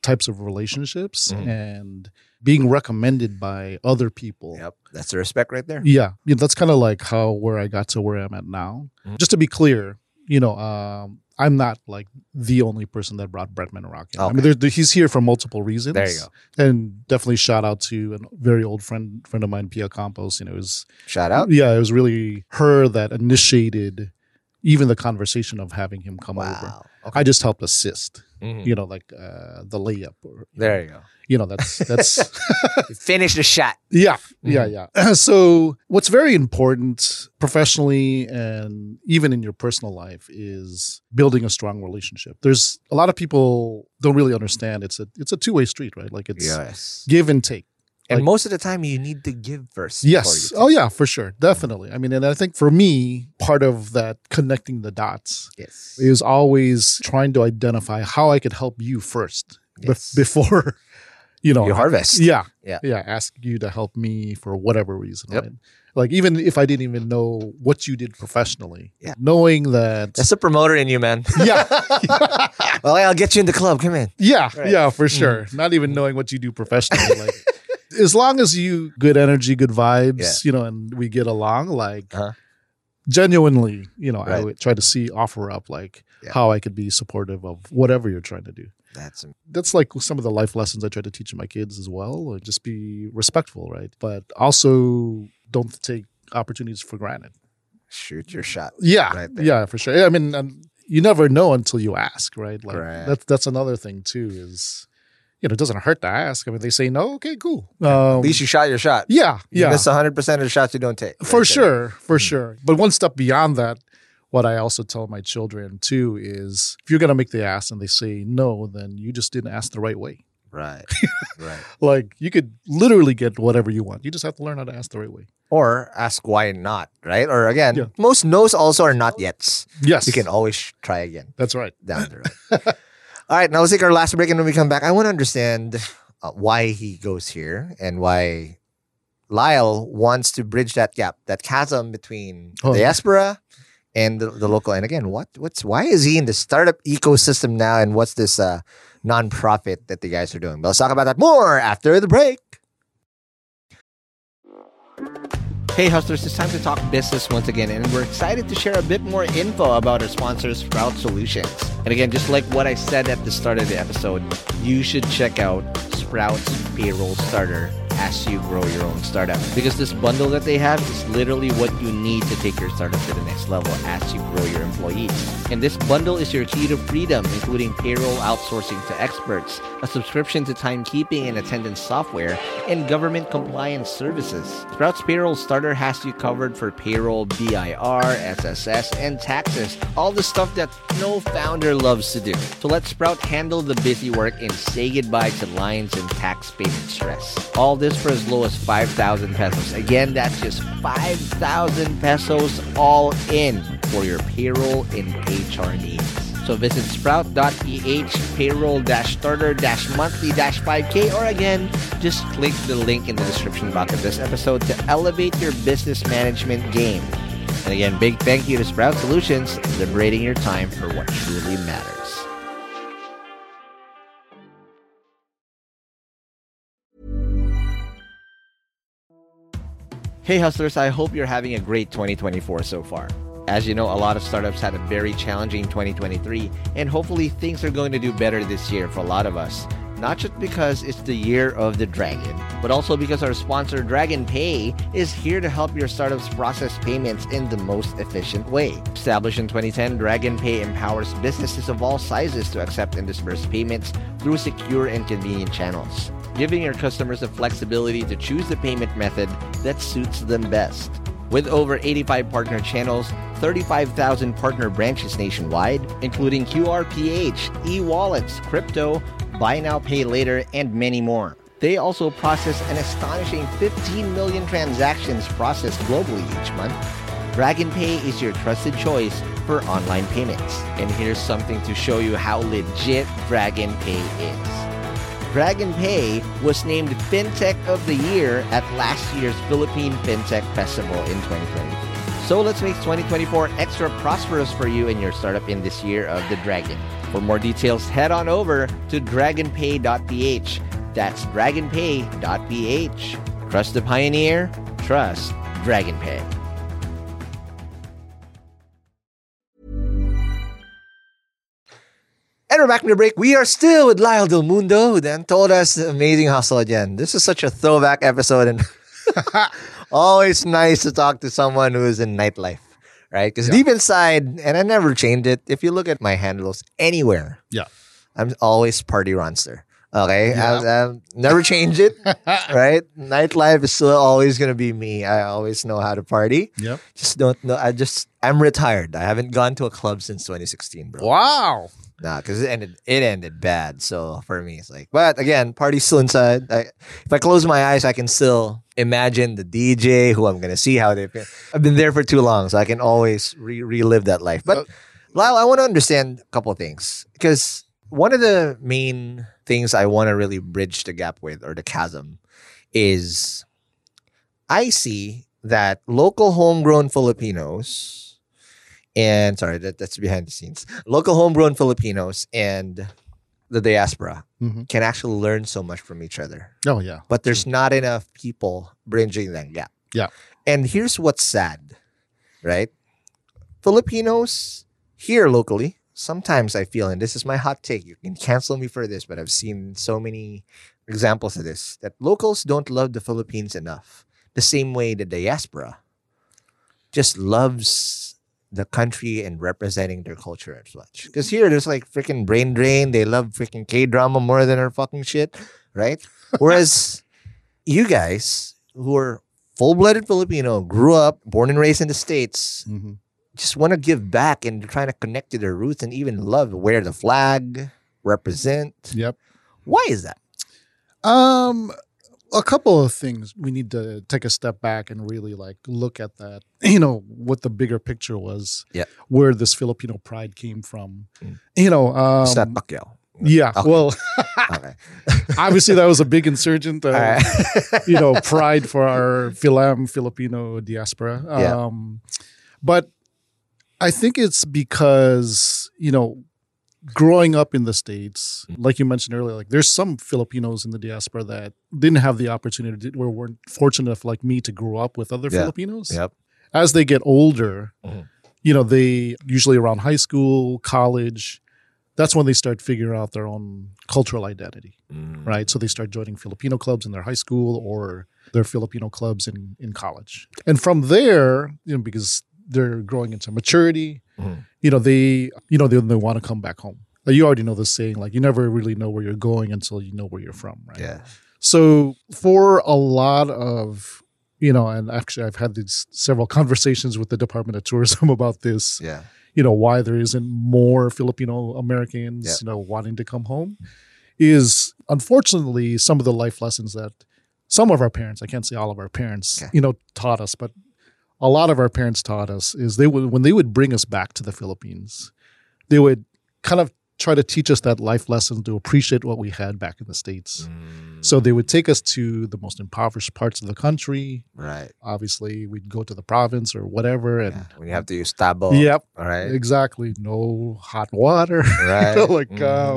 types of relationships and being recommended by other people. Yep. That's the respect right there. Yeah. That's kind of like where I got to where I'm at now. Just to be clear, I'm not like the only person that brought Brett Menarocki. Okay. I mean, he's here for multiple reasons. There you go. And definitely shout out to a very old friend of mine, Pia Campos. It was Shout out. Yeah, it was really her that initiated even the conversation of having him come over. Okay. I just helped assist. Like the layup. There you go. That's Finish the shot. Yeah. So what's very important professionally and even in your personal life is building a strong relationship. There's a lot of people don't really understand it's a two-way street, right? Like it's give and take. And Like, most of the time, you need to give first. yes. Oh, yeah, for sure. Definitely. I mean, and I think for me, part of that connecting the dots is always trying to identify how I could help you first before, you harvest. Yeah. Ask you to help me for whatever reason. Right? Like, even if I didn't even know what you did professionally, knowing that. That's the promoter in you, man. Yeah. Well, I'll get you in the club. Come in. Yeah. Right. Yeah, for sure. Not even knowing what you do professionally. Like, as long as you good energy, good vibes, and we get along, like genuinely, I would try to offer up like how I could be supportive of whatever you're trying to do. That's like some of the life lessons I try to teach my kids as well. Like just be respectful, right? But also don't take opportunities for granted. Shoot your shot. Yeah. Right there. Yeah, for sure. I mean, you never know until you ask, right? Like that's another thing too is, it doesn't hurt to ask. I mean, they say no, okay, cool. At least you shot your shot. Yeah. You miss 100% of the shots you don't take. For sure. But one step beyond that, what I also tell my children too is if you're going to make the ask and they say no, then you just didn't ask the right way. Right. Like you could literally get whatever you want. You just have to learn how to ask the right way. Or ask why not, right? Or again, most no's also are not yets. Yes. You can always try again. That's right. Down the road. All right, now let's take our last break, and when we come back, I want to understand why he goes here and why Lyle wants to bridge that gap, that chasm between the diaspora and the local. And again, why is he in the startup ecosystem now, and what's this nonprofit that the guys are doing? But let's talk about that more after the break. Hey hustlers, it's time to talk business once again, and we're excited to share a bit more info about our sponsor, Sprout Solutions. And again, just like what I said at the start of the episode, you should check out Sprout's Payroll Starter as you grow your own startup. Because this bundle that they have is literally what you need to take your startup to the next level as you grow your employees. And this bundle is your key to freedom, including payroll outsourcing to experts, a subscription to timekeeping and attendance software, and government compliance services. Sprout's Payroll Starter has you covered for payroll, BIR, SSS, and taxes. All the stuff that no founder loves to do. So let Sprout handle the busy work and say goodbye to lines and tax payment stress. All this for as low as 5,000 pesos. Again, that's just 5,000 pesos all in for your payroll and HR needs. So visit sprout.ph payroll-starter-monthly-5K, or again, just click the link in the description box of this episode to elevate your business management game. And again, big thank you to Sprout Solutions, liberating your time for what truly matters. Hey hustlers, I hope you're having a great 2024 so far. As you know, a lot of startups had a very challenging 2023, and hopefully things are going to do better this year for a lot of us. Not just because it's the year of the dragon, but also because our sponsor Dragon Pay is here to help your startups process payments in the most efficient way. Established in 2010, Dragon Pay empowers businesses of all sizes to accept and disperse payments through secure and convenient channels, giving your customers the flexibility to choose the payment method that suits them best. With over 85 partner channels, 35,000 partner branches nationwide, including QRPH, e-wallets, crypto, buy now, pay later, and many more. They also process an astonishing 15 million transactions processed globally each month. Dragon Pay is your trusted choice for online payments. And here's something to show you how legit Dragon Pay is. Dragon Pay was named FinTech of the Year at last year's Philippine FinTech Festival in 2023. So let's make 2024 extra prosperous for you and your startup in this year of the Dragon. For more details, head on over to dragonpay.ph. That's dragonpay.ph. Trust the pioneer. Trust DragonPay. And we're back from the break. We are still with Lyle Del Mundo, who then told us the amazing hustle again. This is such a throwback episode, and always nice to talk to someone who is in nightlife, right? Because deep inside, and I never changed it, if you look at my handles anywhere, I'm always Party Ronster. Okay? I've never changed it, right? Nightlife is still always going to be me. I always know how to party. Yep. Just don't know. I'm retired. I haven't gone to a club since 2016, bro. Wow. Nah, because it ended bad. So for me, it's like, but again, party's still inside. If I close my eyes, I can still imagine the DJ, who I'm gonna see, how they feel. I've been there for too long, so I can always relive that life. But Lyle, I want to understand a couple of things, because one of the main things I want to really bridge the gap with, or the chasm, is I see that local homegrown Filipinos. And sorry, that's behind the scenes. Local homegrown Filipinos and the diaspora can actually learn so much from each other. Oh, yeah. But there's not enough people bridging that gap. Yeah. And here's what's sad, right? Filipinos here locally, sometimes I feel, and this is my hot take, you can cancel me for this, but I've seen so many examples of this, that locals don't love the Philippines enough. The same way the diaspora just loves the country and representing their culture as much. Because here, there's like freaking brain drain. They love freaking K-drama more than our fucking shit, right? Whereas you guys, who are full-blooded Filipino, grew up, born and raised in the States, just want to give back and trying to connect to their roots and even love, wear the flag, represent. Yep. Why is that? A couple of things. We need to take a step back and really like look at that, you know, what the bigger picture was, where this Filipino pride came from. You know, it's not Pacquiao. Yeah, okay. Well, okay. Obviously that was a big insurgent, you know, pride for our Filipino diaspora. But I think it's because, you know, growing up in the States, like you mentioned earlier, like there's some Filipinos in the diaspora that didn't have the opportunity or weren't fortunate enough like me to grow up with other Filipinos. Yep. As they get older, you know, they usually around high school, college, that's when they start figuring out their own cultural identity, right? So they start joining Filipino clubs in their high school or their Filipino clubs in college. And from there, you know, because they're growing into maturity, you know, they want to come back home. Like you already know the saying, like you never really know where you're going until you know where you're from, right? Yeah. So for a lot of, you know, and actually I've had these several conversations with the Department of Tourism about this. Yeah. You know, why there isn't more Filipino Americans, you know, wanting to come home is unfortunately some of the life lessons that some of our parents, I can't say all of our parents, you know, taught us, but a lot of our parents taught us is when they would bring us back to the Philippines, they would kind of try to teach us that life lesson to appreciate what we had back in the States. So they would take us to the most impoverished parts of the country. Right. Obviously, we'd go to the province or whatever. And when you have to use tabo. Yep. All right. Exactly. No hot water. Right. Like,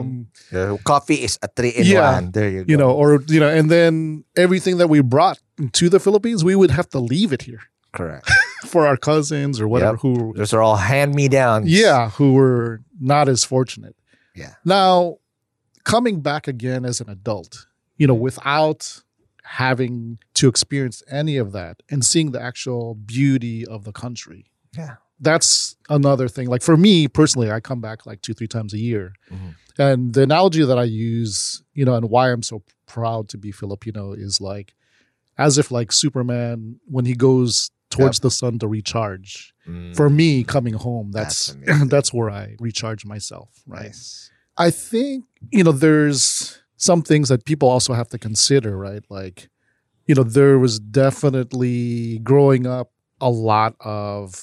coffee is a 3-in-1. There you go. You know, or, you know, and then everything that we brought to the Philippines, we would have to leave it here. Correct. For our cousins or whatever who those are all hand-me-downs. Yeah, who were not as fortunate. Yeah. Now, coming back again as an adult, you know, without having to experience any of that and seeing the actual beauty of the country. Yeah. That's another thing. Like for me personally, I come back like 2-3 times a year. And the analogy that I use, you know, and why I'm so proud to be Filipino is like as if like Superman, when he goes towards the sun to recharge. For me, coming home, that's where I recharge myself, right? Nice. I think, you know, there's some things that people also have to consider, right? Like, you know, there was definitely growing up a lot of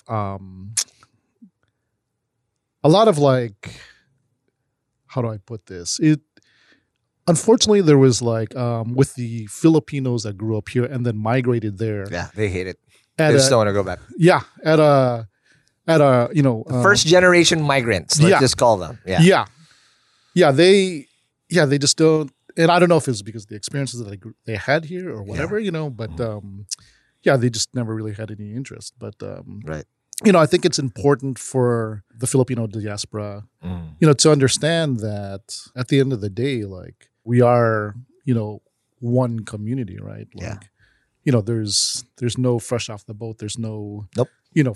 like, how do I put this? Unfortunately, there was like, with the Filipinos that grew up here and then migrated there. Yeah, they hate it. They just don't want to go back. Yeah, at a you know, first generation migrants. Let's just call them. Yeah. they just don't. And I don't know if it's because of the experiences that they had here or whatever, but they just never really had any interest. But, right. I think it's important for the Filipino diaspora, to understand that at the end of the day, like we are, one community, right? Like, there's no fresh off the boat. There's no, nope.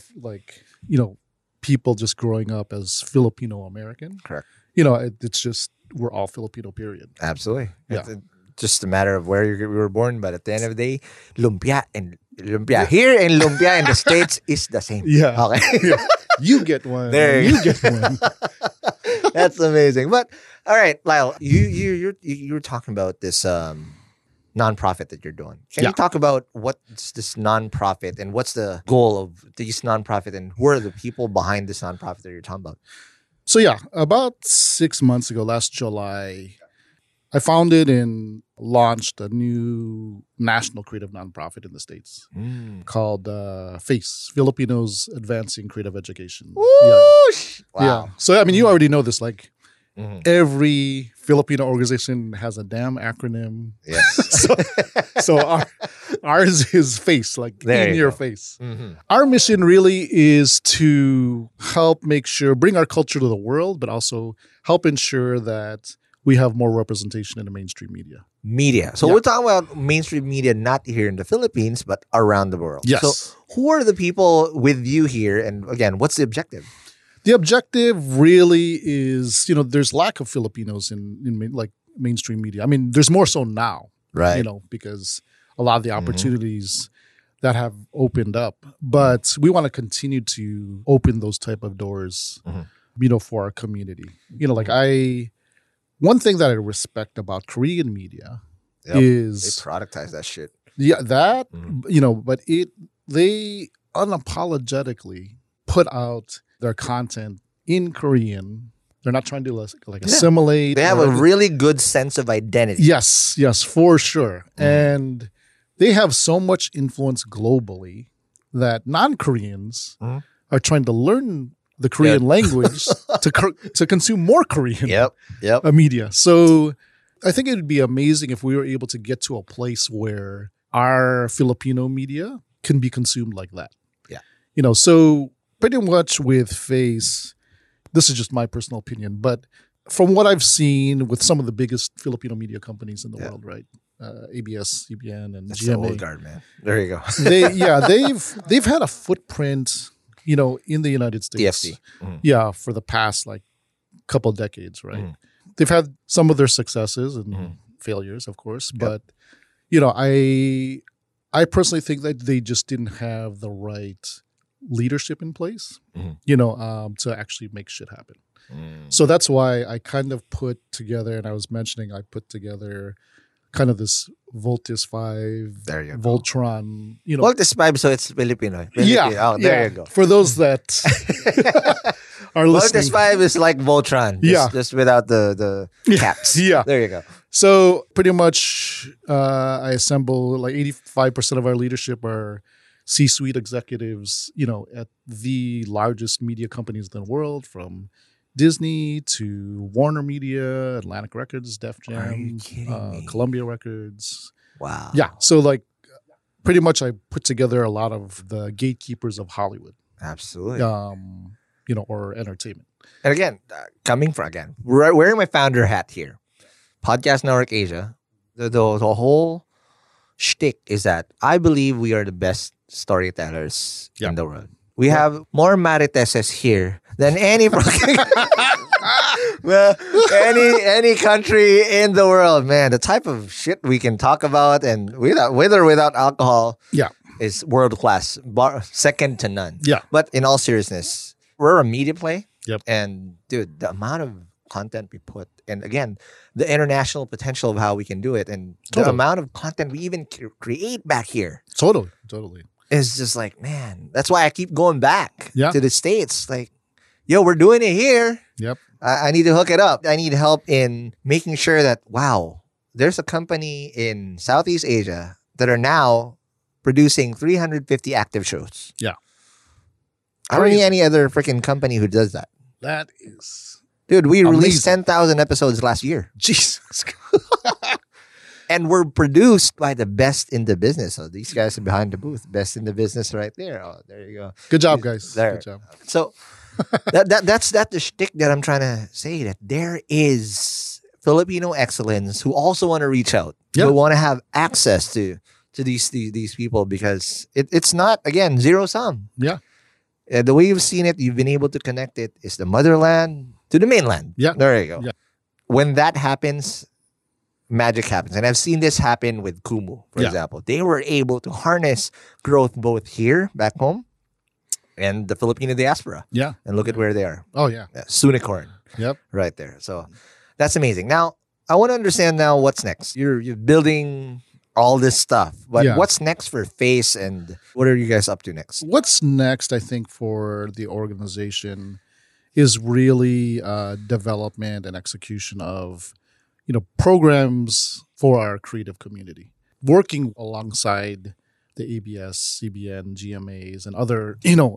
People just growing up as Filipino American. Correct. It's just, we're all Filipino, period. Absolutely. Yeah. It's just a matter of where we were born, but at the end of the day, lumpia here and lumpia in the States is the same. Yeah. Okay. Yeah. You get one. There you get one. That's amazing. But all right, Lyle, you were talking about this nonprofit that you're doing. Can you talk about what's this nonprofit and what's the goal of this nonprofit and who are the people behind this nonprofit that you're talking about? So about 6 months ago, last July, I founded and launched a new national creative nonprofit in the States called FACE, Filipinos Advancing Creative Education. Whoosh! Yeah. Wow. Yeah. So, you already know this, like every Filipino organization has a damn acronym. Yes. So ours is FACE, like there in you your go. face. Our mission really is to help bring our culture to the world, but also help ensure that we have more representation in the mainstream media. So we're talking about mainstream media, not here in the Philippines, but around the world. Yes. So who are the people with you here? And again, what's the objective? The objective really is, there's lack of Filipinos in like mainstream media. I mean, there's more so now, right? Because a lot of the opportunities that have opened up, but we want to continue to open those type of doors, for our community. One thing that I respect about Korean media is they productize that shit. Yeah, that but they unapologetically put out their content in Korean. They're not trying to assimilate. They have a really good sense of identity. Yes, for sure. And they have so much influence globally that non-Koreans are trying to learn the Korean language to consume more Korean media. So I think it would be amazing if we were able to get to a place where our Filipino media can be consumed like that. Yeah. So pretty much with FACE, this is just my personal opinion, but from what I've seen with some of the biggest Filipino media companies in the world, right? ABS, CBN, and That's GMA. the old guard, man. There you go. They've had a footprint, in the United States. TFC. Yeah, for the past couple decades, right? They've had some of their successes and failures, of course, but I personally think that they just didn't have the right leadership in place, to actually make shit happen. So that's why I kind of put together, and I put together kind of this Voltis 5, there you go. Voltron, Voltis 5, so it's Filipino. Yeah. Oh, there you go. For those that are listening. Voltis 5 is like Voltron. Just without the caps. Yeah. There you go. So pretty much I assemble 85% of our leadership are C-suite executives, at the largest media companies in the world, from Disney to Warner Media, Atlantic Records, Def Jam, Columbia Records. Wow. Yeah. So pretty much I put together a lot of the gatekeepers of Hollywood. Absolutely. Or entertainment. And again, wearing my founder hat here, Podcast Network Asia, the whole shtick is that I believe we are the best storytellers in the world. We have more Mariteses here than any fucking any country in the world, man. The type of shit we can talk about, and with or without alcohol, is world class, second to none. Yeah. But in all seriousness, we're a media play. Yep. And dude, the amount of content we put, and again, the international potential of how we can do it, and the amount of content we even create back here. Totally. It's just man, that's why I keep going back Yeah. to the States. Yo, we're doing it here. Yep. I need to hook it up. I need help in making sure that, wow, there's a company in Southeast Asia that are now producing 350 active shows. Yeah. I don't need any other freaking company who does that. That is Dude, we released Amazing. 10,000 episodes last year. Jesus. And we're produced by the best in the business. So these guys are behind the booth. Best in the business right there. Oh, there you go. Good job, guys. There. Good job. So that's the shtick that I'm trying to say, that there is Filipino excellence who also want to reach out. Yeah. Who want to have access to these people, because it's not, again, zero sum. Yeah. The way you've seen it, you've been able to connect it, is the motherland to the mainland. Yeah. There you go. Yeah. When that happens, magic happens. And I've seen this happen with Kumu, for Yeah. example. They were able to harness growth both here, back home, and the Filipino diaspora. Yeah. And look at where they are. Oh, yeah. Sunicorn. Yep. Right there. So that's amazing. Now, I want to understand now what's next. You're building all this stuff, but Yeah. what's next for Face, and what are you guys up to next? What's next, I think, for the organization is really development and execution of, programs for our creative community, working alongside the ABS, CBN, GMAs, and other,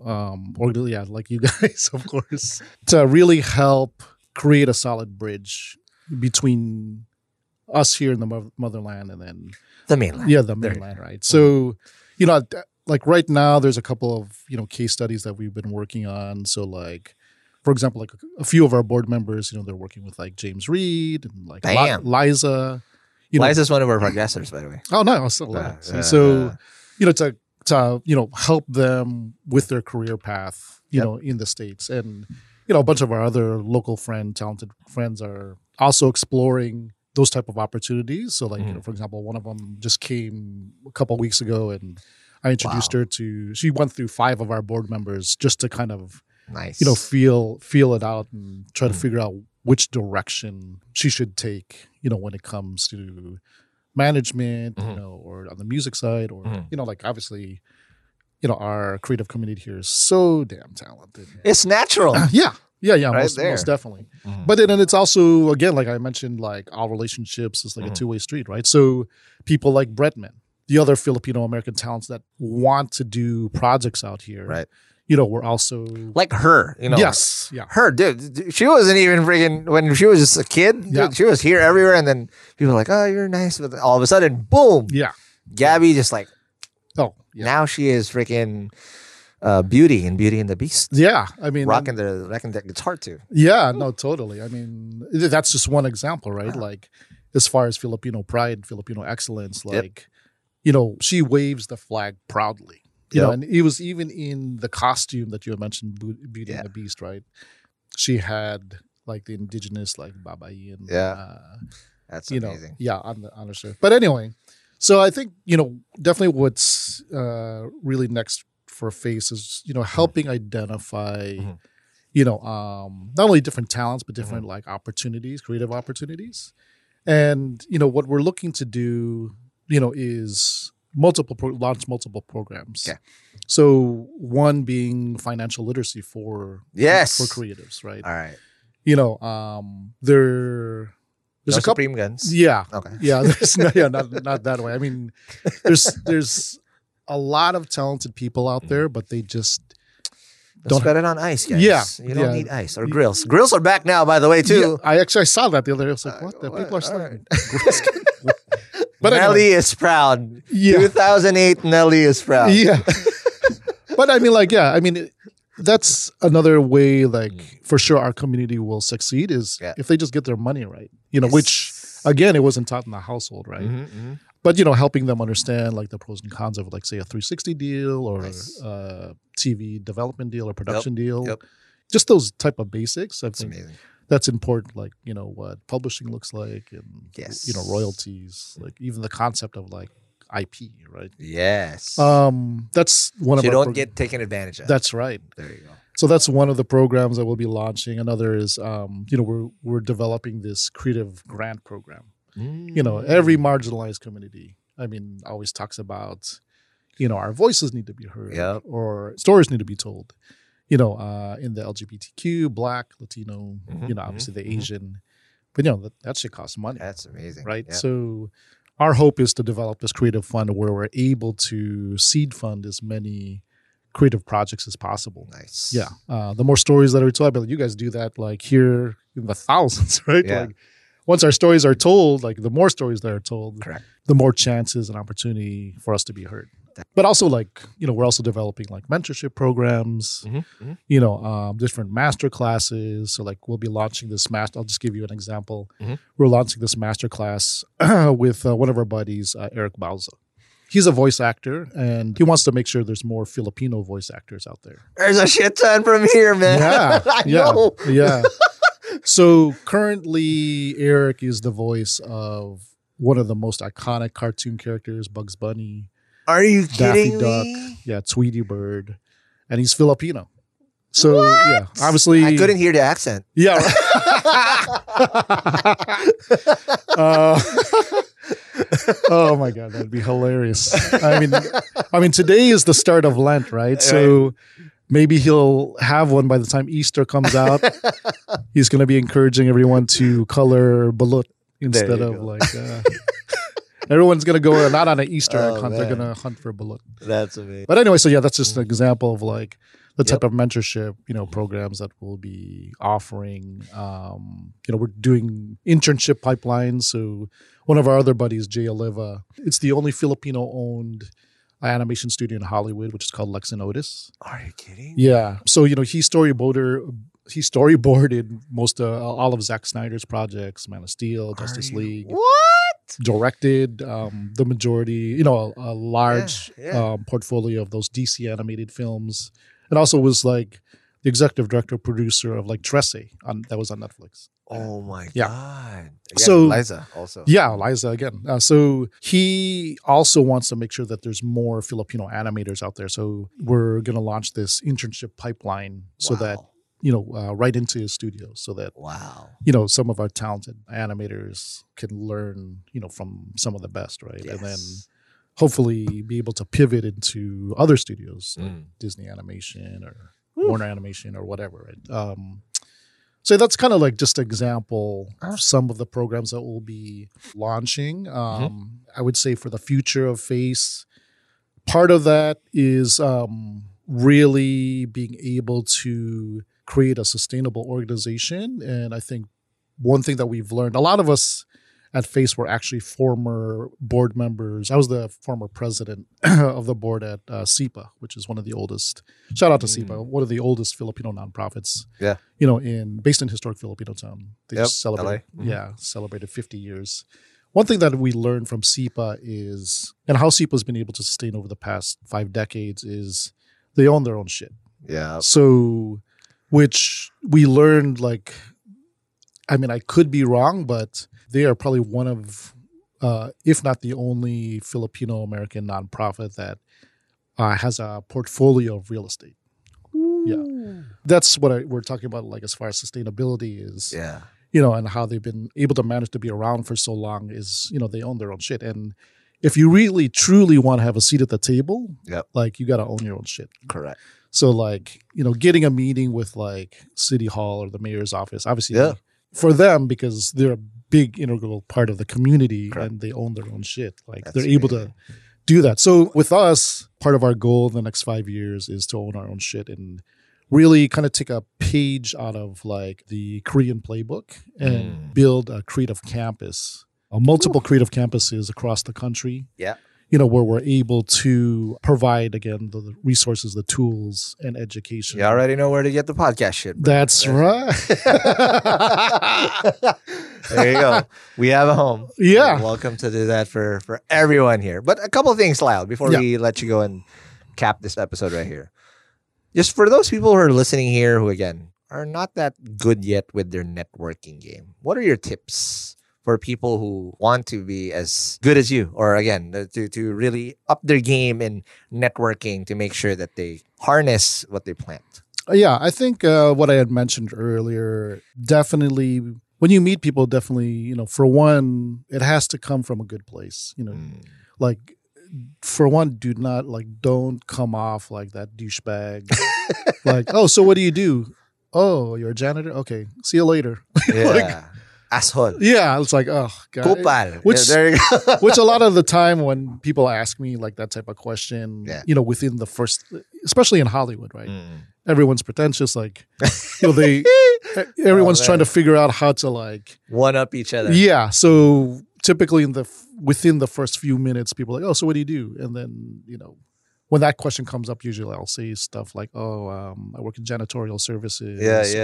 like you guys, of course, to really help create a solid bridge between us here in the motherland and then The mainland. yeah, the mainland, right? So, like right now, there's a couple of, case studies that we've been working on. So like, for example, like a few of our board members, they're working with like James Reed and like Damn. Liza. Liza's one of our podcasters, by the way. Oh, no, I still love it. So, to help them with their career path, in the States. And, a bunch of our other local talented friends are also exploring those type of opportunities. So like, for example, one of them just came a couple of weeks ago, and I introduced her to, she went through 5 of our board members just to kind of, Nice. feel it out and try to figure out which direction she should take, when it comes to management, or on the music side, or, like obviously, our creative community here is so damn talented. It's natural. Yeah, Right most there. definitely. But then it's also, again, like I mentioned, like our relationships is like a two-way street, right? So people like Bretman, the other Filipino-American talents that want to do projects out here, Right. We're also... Like her, Yes, yeah. Her, dude, she wasn't even freaking, when she was just a kid, dude, Yeah. she was here everywhere, and then people were like, oh, you're nice, but all of a sudden, boom, Yeah. Gabby just like, Oh, yeah. now she is freaking Beauty and Beauty and the Beast. Yeah, I mean... Rocking that guitar too. Yeah, no, totally. I mean, that's just one example, right? Like, as far as Filipino pride, Filipino excellence, like, she waves the flag proudly. You know, and it was even in the costume that you had mentioned, Beauty and the Beast, right? She had like the indigenous, like Babayan. That's you amazing. Know, on her shirt. But anyway, so I think, definitely what's really next for Face is, helping identify, not only different talents, but different like opportunities, creative opportunities. And, what we're looking to do, is launch multiple programs. Yeah. So one being financial literacy for creatives, right? All right. There's No a couple. Supreme Guns. Yeah. Okay. Yeah. There's not that way. I mean, there's a lot of talented people out there, but they just Don't spend it on ice, guys. Yeah, You don't yeah. need ice or grills. Grills are back now, by the way, too. Yeah, I saw that the other day. I was like, what? The people are still. All right. But Nelly anyway, is proud. Yeah. 2008, Nelly is proud. yeah. But I mean, that's another way, like, for sure our community will succeed is if they just get their money right, which, again, it wasn't taught in the household, right? But, helping them understand, like, the pros and cons of, like, say, a 360 deal or TV development deal or production deal. Yep. Just those type of basics. I It's think amazing. that's important, like, what publishing looks like and, Yes. royalties, like, even the concept of, like, IP, right? Yes. That's one of you our don't get taken advantage of. That's right. There you go. So that's one of the programs that we'll be launching. Another is, we're developing this creative grant program. Every marginalized community, always talks about, our voices need to be heard or stories need to be told, in the LGBTQ, Black, Latino, obviously the Asian, but, that shit costs money. That's amazing. Right. Yep. So our hope is to develop this creative fund where we're able to seed fund as many creative projects as possible. Nice. Yeah. The more stories that are told, but you guys do that like here in the thousands, right? Yeah. Like once our stories are told, like the more stories that are told, Correct. the more chances and opportunity for us to be heard. But also like, we're also developing like mentorship programs, different master classes. So like we'll be launching this I'll just give you an example. We're launching this master class with one of our buddies, Eric Bauza. He's a voice actor, and he wants to make sure there's more Filipino voice actors out there. There's a shit ton from here, man. Yeah, I know. Yeah. So currently, Eric is the voice of one of the most iconic cartoon characters, Bugs Bunny. Are you Daffy kidding Duck, me? yeah, Tweety Bird, and he's Filipino. So yeah, obviously I couldn't hear the accent. Yeah. Oh my God, that'd be hilarious. I mean, today is the start of Lent, right? So maybe he'll have one by the time Easter comes out. He's going to be encouraging everyone to color balut instead of like. Everyone's going to go not on an Easter egg hunt. They're going to hunt for balut. That's amazing. But anyway, so yeah, that's just an example of like the type of mentorship, programs that we'll be offering. We're doing internship pipelines. So one of our other buddies, Jay Oliva, it's the only Filipino-owned animation studio in Hollywood, which is called Lex and Otis. Are you kidding? Yeah. So, he storyboarded most all of Zack Snyder's projects, Man of Steel, Justice League. What? Directed the majority, a large portfolio of those DC animated films. And also was like the executive director, producer of like Trece that was on Netflix. Oh my Yeah. God. Again, So Liza also. Yeah, Liza again. So he also wants to make sure that there's more Filipino animators out there. So we're going to launch this internship pipeline so that, right into his studio so that, some of our talented animators can learn, from some of the best, right? Yes. And then hopefully be able to pivot into other studios, like Disney Animation or Warner Animation or whatever, right? So that's kind of like just an example of some of the programs that we'll be launching. I would say for the future of Face, part of that is really being able to create a sustainable organization. And I think one thing that we've learned, a lot of us at Face were actually former board members. I was the former president of the board at SIPA, which is one of the oldest, shout out to SIPA, one of the oldest Filipino nonprofits. Yeah. Based in historic Filipino town. They just celebrated, celebrated 50 years. One thing that we learned from SIPA is, and how SIPA has been able to sustain over the past 5 decades, is they own their own shit. Yeah. So, which we learned, like, I mean, I could be wrong, but they are probably one of, if not the only Filipino-American nonprofit that has a portfolio of real estate. Ooh. Yeah. That's what we're talking about, like, as far as sustainability is. Yeah. And how they've been able to manage to be around for so long is, they own their own shit. And if you really, truly want to have a seat at the table, like, you got to own your own shit. Correct. So, like, getting a meeting with, like, City Hall or the mayor's office, obviously, for them, because they're a big integral part of the community and they own their own shit. Like, they're able to do that. So with us, part of our goal in the next 5 years is to own our own shit and really kind of take a page out of, like, the Korean playbook and build a creative campus, multiple creative campuses across the country. Yeah. Where we're able to provide, again, the resources, the tools, and education. You already know where to get the podcast shit, bro. That's right. There you go. We have a home. Yeah. You're welcome to do that for everyone here. But a couple of things, Lyle, before we let you go and cap this episode right here. Just for those people who are listening here who, again, are not that good yet with their networking game, what are your tips for people who want to be as good as you, or again, to really up their game in networking to make sure that they harness what they plant? Yeah, I think what I had mentioned earlier, definitely, when you meet people, definitely, for one, it has to come from a good place. Like, for one, don't come off like that douchebag. Like, oh, so what do you do? Oh, you're a janitor? Okay, see you later. Yeah. Asshole. Yeah, it's like, oh god. Kupal. Which, there you go. which a lot of the time when people ask me like that type of question, within the first, especially in Hollywood, right? Everyone's pretentious, like, everyone's trying to figure out how to like one up each other. Yeah, so typically within the first few minutes, people are like, oh, so what do you do? And then when that question comes up, usually I'll say stuff like, I work in janitorial services.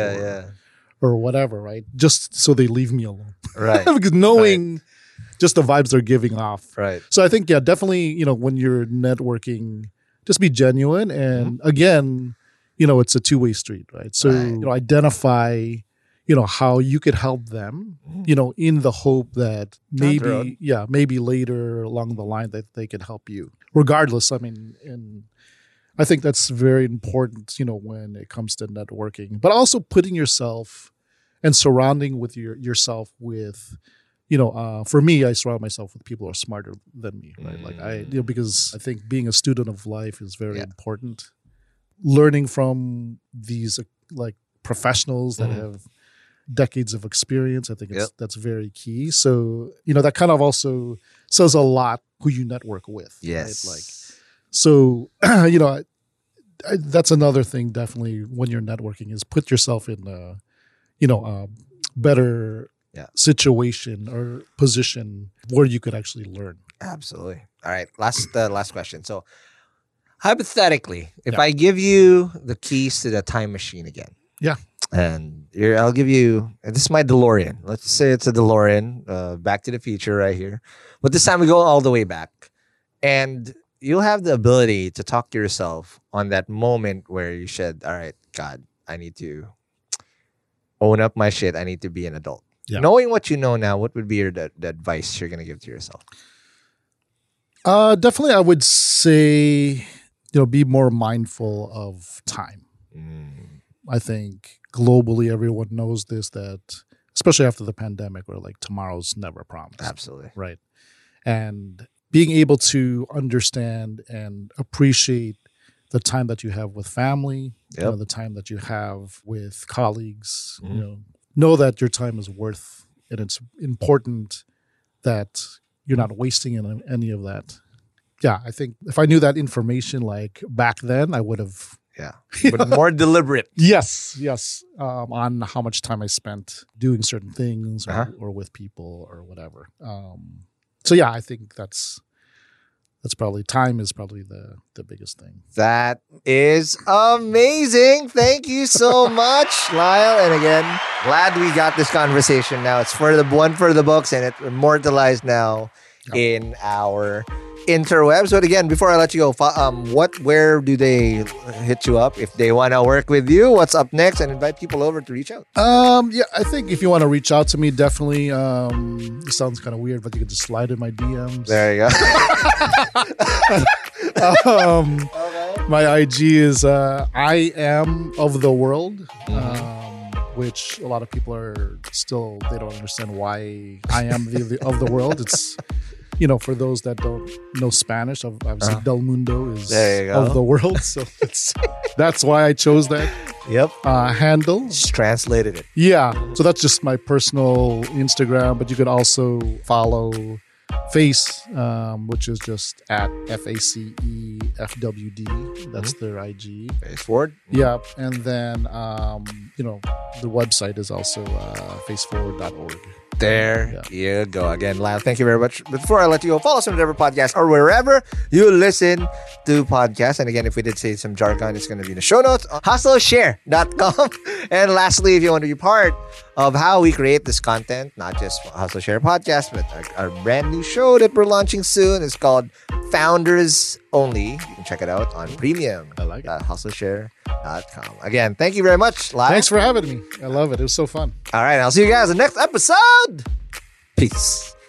Or whatever, right? Just so they leave me alone. Right. Because knowing just the vibes they're giving off. Right. So I think, definitely, when you're networking, just be genuine. And again, it's a two-way street, right? So, identify, how you could help them, in the hope that maybe later along the line that they can help you. Regardless, I mean, and I think that's very important, when it comes to networking, but also putting yourself and surrounding with yourself with, for me, I surround myself with people who are smarter than me, right? Like because I think being a student of life is very important. Learning from these like professionals that have decades of experience, I think that's very key. So, that kind of also says a lot who you network with. Yes. Right? Like, so, that's another thing definitely when you're networking is put yourself in a better situation or position where you could actually learn. Absolutely. All right. Last question. So hypothetically, if I give you the keys to the time machine again. Yeah. And I'll give you, and this is my DeLorean. Let's say it's a DeLorean, Back to the Future right here. But this time we go all the way back. And you'll have the ability to talk to yourself on that moment where you said, all right, God, I need to own up my shit. I need to be an adult. Yeah. Knowing what you know now, what would be the advice you're going to give to yourself? Definitely, I would say, be more mindful of time. I think globally, everyone knows this, that especially after the pandemic, where like tomorrow's never promised. Absolutely. Right. And being able to understand and appreciate the time that you have with family, the time that you have with colleagues, know that your time is worth, and it's important that you're not wasting any of that. Yeah, I think if I knew that information like back then, I would have. Yeah, but more deliberate. Yes. On how much time I spent doing certain things or with people or whatever. So yeah, I think that's probably time is probably the biggest thing. That is amazing. Thank you so much, Lyle. And again, glad we got this conversation now. It's for the books, and it's immortalized now in our interwebs. But again, before I let you go, where do they hit you up if they want to work with you? What's up next? And invite people over to reach out. I think if you want to reach out to me, definitely. It sounds kind of weird, but you can just slide in my DMs. There you go. My IG is I am of the world. Which a lot of people are still, they don't understand why I am of the world. It's for those that don't know Spanish, obviously Del Mundo is of the world. So that's why I chose that handle. Just translated it. Yeah. So that's just my personal Instagram, but you could also follow Face, which is just at FACEFWD. That's their IG. Face Forward. Yeah. And then, the website is also faceforward.org. There you go. Again, Lyle, thank you very much. Before I let you go, follow us on whatever podcast or wherever you listen to podcasts. And again, if we did say some jargon, it's going to be in the show notes on hustleshare.com. And lastly, if you want to be part of how we create this content, not just Hustle Share Podcast, but our brand new show that we're launching soon is called Founders Only. You can check it out on premium. I like it. Hustleshare.com. Again, thank you very much, Lyle. Thanks for having me. I love it. It was so fun. All right, I'll see you guys in the next episode. Peace.